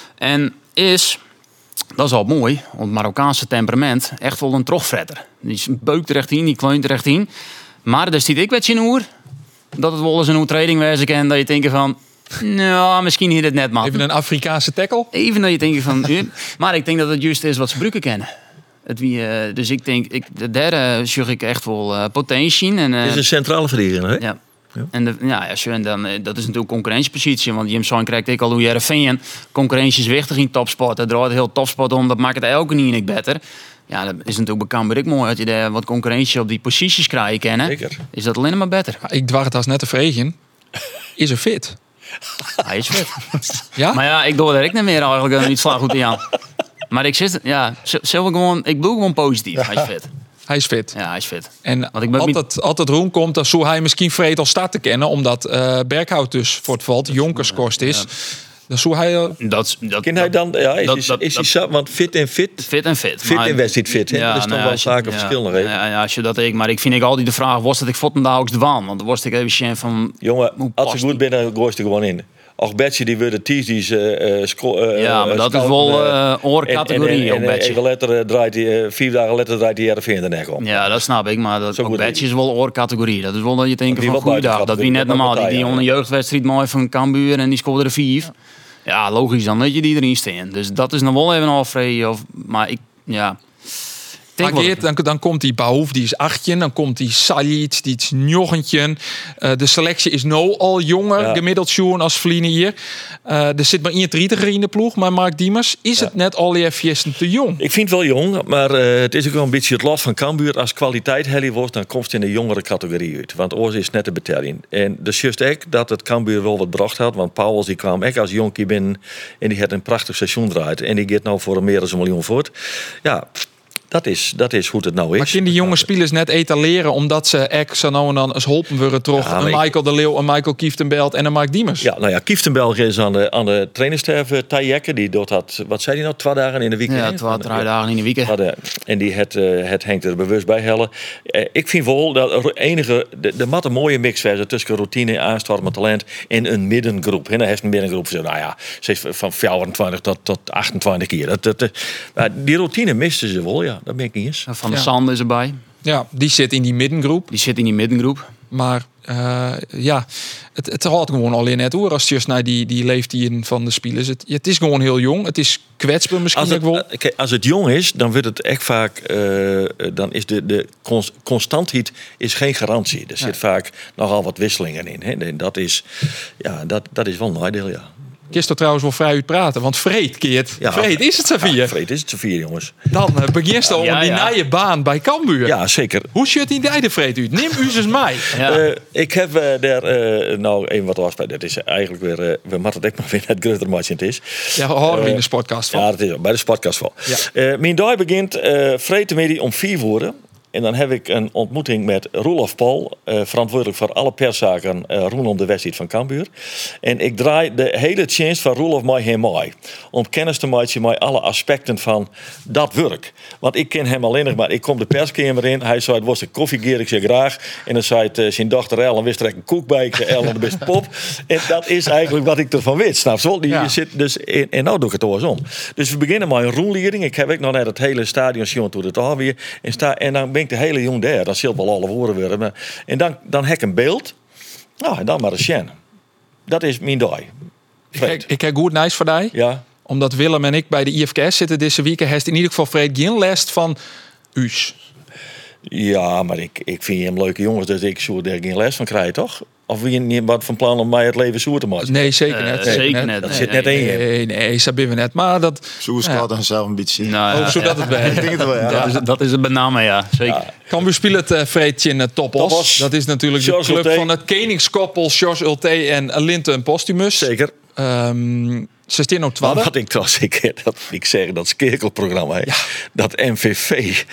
En is, dat is al mooi, want Marokkaanse temperament, echt wel een trogfretter. Die beukt er echt in, die kleunt er echt in. Maar daar stiet ik wat in hoer, dat het wel eens een training wezen kan, dat je denkt van, nou, misschien hier het net, man. Even een Afrikaanse tackle? Even dat je denkt van... maar ik denk dat het juist is wat ze gebruiken kennen. Het wie, uh, dus ik denk, ik, de derde zie ik echt wel uh, potentie. En, uh, het is een centrale verdediger, hè? Ja. Ja. En de, ja, ja, en dan, dat is natuurlijk concurrentiepositie. Want Jim Sein krijgt ik al hoe Jereveen. Concurrentie is wichtig in topsport. Dat draait heel topsport om. Dat maakt het elke niet beter. Ja, dat is natuurlijk bij Cambuur ook mooi. Dat je daar wat concurrentie op die posities krijgt kennen. Zeker. Is dat alleen maar beter. Ja, ik dwar het als net te vregen. Is er fit? Hij is fit. Ja? Maar ja, ik doe er ik niet meer eigenlijk uh, niet slag goed aan. Maar ik zit, ja, zelf gewoon, ik bedoel gewoon positief. Hij is fit. Hij is fit. Ja, hij is fit. En Want ik ben altijd, altijd roem komt, dan zou hij misschien vreed al start te kennen, omdat uh, Berghout dus voor het valt jonkerskost is. Ja. Dan zou hij... Uh, dat, dat, Ken hij dan, ja, is, dat, is, dat, is hij dat, zo, want fit en fit. Fit en fit. Fit maar, en wedstrijd fit. Hè? Ja, dat is toch nou, wel zaken ja, verschil nog even. Ja, ja, als je dat ik, maar ik vind ik altijd de vraag, was dat ik voeten dagelijks dwaan? Want dan was ik even zien van... Jongen, als je goed bent, dan gooi je er gewoon in. Och, Betje, die worden teasties uh, uh, ja, maar dat is wel uh, oorcategorie. En, en, en, en even later uh, draait hij, uh, vier dagen later draait hij R V in de nek om. Ja, dat snap ik, maar dat ook Betje is wel oorcategorie. Dat is wel dat je denkt van goeiedag. Dat wie net normaal, die, die onder een jeugdwedstrijd mooi van Cambuur en die scoorde er vijf. Ja, logisch dan dat je die erin staan. Dus dat is nog wel even al vrij. Of, maar ik, ja... Maar Geert, dan, dan komt die Bahouf, die is achtje. Dan komt die Saljic, die is njoggentje. Uh, de selectie is nou al jonger, ja. gemiddeld Sjoen als Vliene hier. Uh, er zit maar eenentwintiger in de ploeg, maar Mark Diemers, is ja. het net al even te jong? Ik vind het wel jong, maar uh, het is ook wel een beetje het lot van Cambuur. Als kwaliteit helly wordt, dan komt het in de jongere categorie uit. Want oors is net de betelling. En dus juist ook dat het Cambuur wel wat bracht had. Want Pauwels die kwam echt als jonkie binnen en die had een prachtig seizoen draait. En die gaat nou voor meer dan een miljoen voort. Ja... Dat is, dat is hoe het nou is. Maar kunnen die jonge spelers net etaleren omdat ze echt zo nou en dan eens holpen worden toch? Ja, een Michael ik... de Leeuw, een Michael Kieftenbelt en een Mark Diemers. Ja, nou ja, Kieftenbelt is aan de, aan de trainersterf uh, Tajekke. Die doet dat, wat zei hij nou, twee dagen in de week? Ja, twee, drie dagen in de week. Ja, en die het, uh, het hangt er bewust bij hellen. Uh, ik vind wel dat er enige, de, de mat een mooie mix was tussen routine, aanstormend talent en een middengroep. En dan heeft een middengroep van, nou ja, van vierentwintig tot, tot achtentwintig keer. Dat, dat, uh, die routine misten ze wel, ja. Dat ben ik niet eens. Van der ja. Sande is erbij. Ja, die zit in die middengroep. Die zit in die middengroep. Maar uh, ja, het, het gaat gewoon alleen net hoor. Als je naar die, die leeftijd van de spelers. Het, het is gewoon heel jong. Het is kwetsbaar misschien als het, ook wel. Kijk, als het jong is, dan wordt het echt vaak... Uh, dan is de, de constantheid is geen garantie. Er zit ja. vaak nogal wat wisselingen in. Hè. En dat is, ja, dat, dat is wel een nadeel, ja. Kist er trouwens wel vrij uit praten, want Vreed keert. Ja, Vreed is het Xavier. Ja, Vreed is het Xavier, jongens. Dan uh, begint al ja, die ja. nieuwe baan bij Cambuur. Ja, zeker. Hoe zit die de Vreed uit? Neem u eens mij. Ja. Uh, ik heb uh, daar uh, nou even wat was bij. Dat is eigenlijk weer. Uh, we moeten het maar weer net groter match het is. Ja, horen we uh, in de sportcast van. Ja, dat is bij de sportcast van. Ja. Uh, mijn dag begint uh, Vreed om vier woorden. En dan heb ik een ontmoeting met Roelof Paul, uh, verantwoordelijk voor alle perszaken uh, rondom de wedstrijd van Cambuur. En ik draai de hele chance van Roelof mij heen mee. Om kennis te maken met alle aspecten van dat werk. Want ik ken hem alleen nog maar. Ik kom de perskamer in. Hij zei, het was een koffiegeer. Ik zeg graag. En dan zei het, uh, zijn dochter Ellen wist er een koek bij. Ik zei, Ellen, de beste pop. En dat is eigenlijk wat ik ervan weet. Snap je? Die, ja. je zit dus in, en nou doe ik het andersom. Dus we beginnen met een roenlering. Ik heb ook nog net het hele stadion zien toe het alweer. En, sta, en dan ben ik de hele jong daar. Dat zult wel alle woorden worden. En dan, dan heb ik een beeld. Nou, en dan maar een sjen. Dat is mijn dag. Ik, ik heb goed nice voor jou. Ja. Omdat Willem en ik bij de I F K S zitten deze week. Heeft in ieder geval Fred geen last van U's. Ja, maar ik, ik vind hem leuke jongens. Dus ik zou er geen les van krijgen, toch? Of wie niet wat van plan om mij het leven zoer te maken? Nee, zeker net. Uh, zeker net. net. Dat nee, zit nee, net in je. Nee, nee, nee, dat ben we net. Maar dat... Zo is het zelf een beetje. Nou, oh, zodat het bij. Ik denk het wel, ja. Dat is, dat is het met name, ja. Zeker. Ja. Cambuur speelt het uh, Vreedje in uh, Topos. Topos. Dat is natuurlijk George de club Ulte. Van het koningskoppel George Ulte en Linton Postumus. Zeker. Um, Ze staan nog twaalf. Wat ik trouwens, ik, dat ik zeg, dat skekelprogramma, ja. Dat M V V.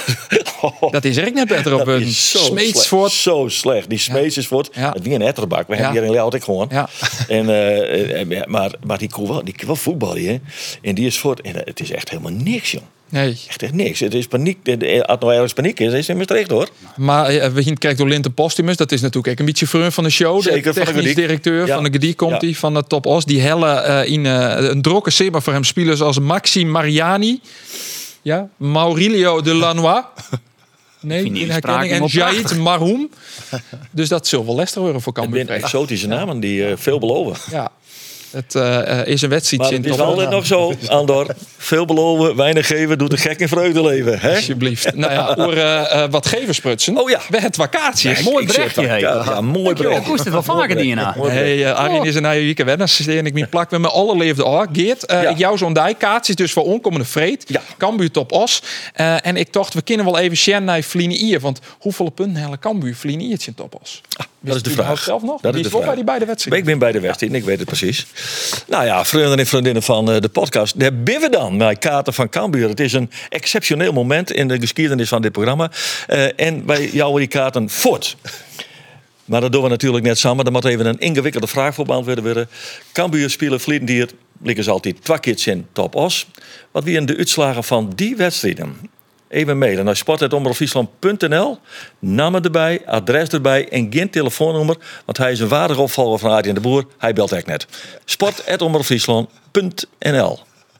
Oh, dat is er net beter op een Smeetsvoort. Zo slecht. Die Smeetsvoort, ja. Het wie een etterbak. We ja. hebben hier in Leeuwarden gewoon. Ja. En, uh, maar, maar die kon wel, die kon wel voetballen, hè. En die is voort. En het is echt helemaal niks, jong. Nee. Echt, echt niks. Het is paniek. Als nou ergens paniek is, is het Maastricht, hoor. Maar uh, we gaan kijken door Linton Postumus. Dat is natuurlijk ook een beetje vreun van de show. Zeker, de technisch directeur ja. van de Gediek komt hij, ja. van de Top Os. Die helle uh, in uh, een drokke simmer voor hem spelers als Maxi Mariani. Ja, Maurilio de Lanois. Nee, in herkenning. En Jaid Marhoum. Dus dat zal wel lastig worden voor Cambuur. Het zijn exotische namen die uh, veel beloven. Ja. Het uh, is een wedstrijd. Maar het is altijd nog zo, Andor. Veel beloven, weinig geven, doet de gek in vreugde leven. Hè? Alsjeblieft. Nou ja, voor uh, uh, wat geversprutsen. Oh ja. We het vakantie. Ja, mooi berichtje. Ja, ja, mooi berichtje. Ik moest het wel vaker die na. Hey, uh, Arjen is een nieuwe week wenners. En ik mijn plak met mijn allerleefde oor. Geert, uh, Ja. ik jou zo'n dijkaartjes dus voor onkomende vreed. Ja. Cambuur top os. Uh, en ik dacht, we kunnen wel even zien naar Vlienier. Want hoeveel punten hele Cambuur Vlieniertje in top os? Ah, dat is de vraag. Zelf nog? Dat Die is is de wel bij vraag. die beide wedstrijden. Ik ben bij de wedstrijd, ik weet het precies. Nou ja, vrienden en vriendinnen van uh, de podcast. Daar ben we dan met kaarten van Cambuur. Het is een exceptioneel moment in de geschiedenis van dit programma. Uh, en wij jouwen die kaarten voort. Maar dat doen we natuurlijk net samen. Er moet even een ingewikkelde vraag voor beantwoord worden. Cambuur spelen Vliendier, liggen ze altijd twee keer in top os. Wat waren de uitslagen van die wedstrijden? Even mailen naar sport apenstaartje omroep friesland punt n l. Naam erbij, adres erbij en geen telefoonnummer. Want hij is een waardige opvolger van Adrien de Boer. Hij belt echt net. sport apenstaartje omroep friesland punt n l.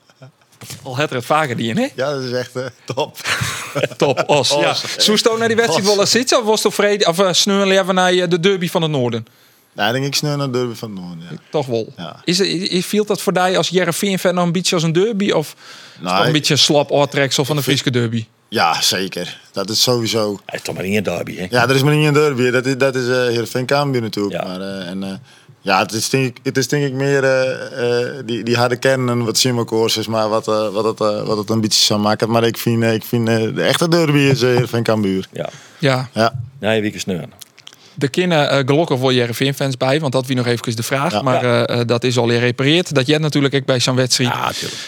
Al het er het vaker die in, hè? Ja, dat is echt uh, top. Top, os. Ja. Zo stoot naar die wedstrijd Os. wel eens zitten? Of was het tevreden? Of uh, sneuren even naar uh, de derby van het noorden? Ja, denk ik snel naar de derby van het Noorden. Ja. Toch wel. Ja. Is het, is, viel dat voor jou als Jereveen-fan nog een beetje als een derby? Of is het nog een beetje een slap oortreksel van de Friese derby? Ja, zeker. Dat is sowieso. Hij is toch maar niet een derby, hè? Ja, er is maar niet een derby. Dat is, dat is uh, Heerenveen Cambuur natuurlijk. Ja. Maar, uh, en, uh, ja, het is denk ik, het is denk ik meer uh, uh, die, die harde kern en wat simmelkoers is, maar wat, uh, wat, het, uh, wat het een beetje zou maken. Maar ik vind, uh, ik vind uh, de echte derby is uh, Heerenveen Cambuur. Ja. Ja. Ja. Nee, wie is sneuren. Er kunnen uh, gelukkig wel Jereveen-fans bij, want dat wie nog even de vraag. Ja. Maar uh, uh, dat is al gerepareerd. Dat jij natuurlijk ook bij zo'n wedstrijd. Ja, natuurlijk.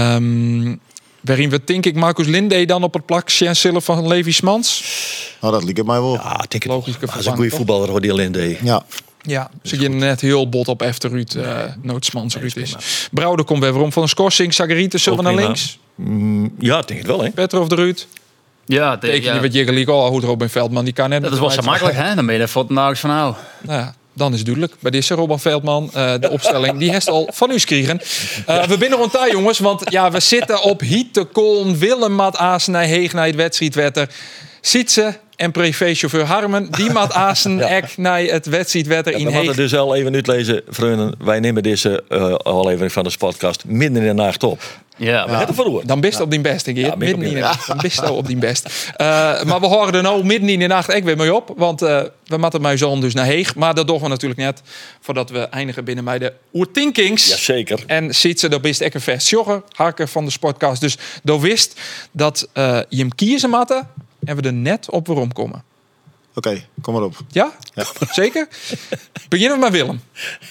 Um, waarin we, denk ik, Marcus Linde dan op het plak Chancellor van Levi Smans. Nou, dat liep het mij wel. Ja, ik denk het. Logische Dat is een vervanging, goede toch? voetballer, hoor, die Linde. Ja. Ja, ze je net heel bot op Efteruut, uh, Noodsmans Ruud is. Brouwer komt weer om van een schorsing. Sagariete, zullen we Ook naar prima. links? Mm, ja, ik denk het wel, hè? Petrov de Ruud. Ja, de, Teken je ja. wat je gelijk al hoe Robin Veldman die kan net. Dat is wel zo makkelijk, hè? Dan ben je er voor de van nou. Nou ja, dan is het duidelijk. Bij deze Robin Veldman, uh, de opstelling, die heeft al van u gekregen. Uh, we binnen rond daar, jongens, want ja, we zitten op Hiettekoln, Willem Mat Aasen, naar Heeg, naar het wedstrijdwetter. Sietse en privéchauffeur Harmen, die Mat Aasen, Ja. ek naar het wedstrijdwetter Ja, in we moeten Heeg. dus al even uitlezen, vrienden. Wij nemen deze uh, aflevering van de podcast midden in de nacht op. Ja, We hebben verloren. Dan best op die best, denk ik. Ja, midden midden op in die de nacht. Dan best wel op die best. Uh, maar we horen er nou midden in de nacht echt weer mee op. Want uh, we moeten mijn zoon dus naar Heeg. Maar dat doen we natuurlijk net voordat we eindigen binnen bij de Oertinkings. Jazeker. En ziet ze, dat best echt een vest jogger, harker van de sportcast. Dus dat wist dat uh, je hem kiezen matte en we er net op waarom komen. Oké, okay, kom maar op. Ja? Ja. Zeker? Beginnen we met Willem.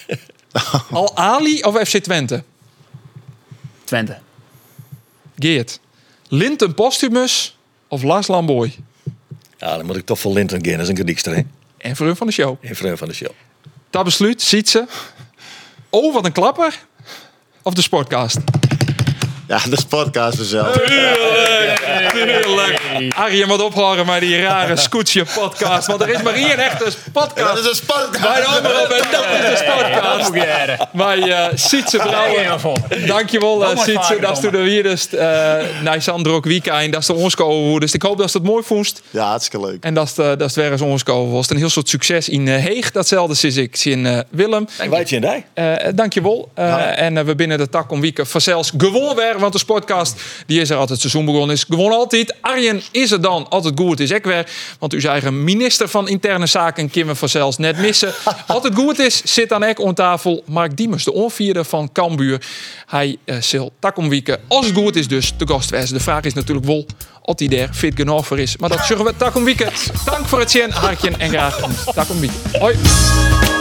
Al Ali of F C Twente? Twente. Geert. Linten Postumus of Lars Lamboy? Ja, dan moet ik toch voor Linton gaan. Dat is een gediekster, hè? En vriend van de show. En vriend van de show. Dat besluit, ziet ze. Oh, wat een klapper. Of de sportcast? Ja, de sportcast vanzelf. Tuurlijk, tuurlijk. Arjen, wat ophouden met die rare scootje podcast. Want er is maar één echte podcast. Dat is een sportcast. Bij de omroep en dat is de sportcast. Bij uh, Sietse Brouwer. Dankjewel, uh, Sietse. Dat is toen de hier dus uh, naar Sandro Weekend. Dat is de onsko. Dus ik hoop dat ze het mooi vond. Ja, hartstikke leuk. En dat is de, dat is weer eens onsko was. Een heel soort succes in uh, Heeg. Datzelfde is ik in uh, Willem. En wij in die. Uh, dankjewel. Uh, Ja. En uh, we binnen de tak om weken vanzelfs gewoon weer. Want de sportcast die is er altijd het seizoen begonnen. Is gewoon altijd. Arjen is er dan altijd goed. Is ik weer. Want uw eigen minister van Interne Zaken kunnen we vanzelfs net missen. Altijd goed is, zit dan ek aan tafel. Mark Diemers, de onvierde van Cambuur. Hij uh, zal tak om weken. Als het goed is dus de gastwijze. De vraag is natuurlijk wel of hij daar fit genoeg voor is. Maar dat zeggen we tak om weken. Dank voor het zien, hartje en graag. Tak om weken. Hoi.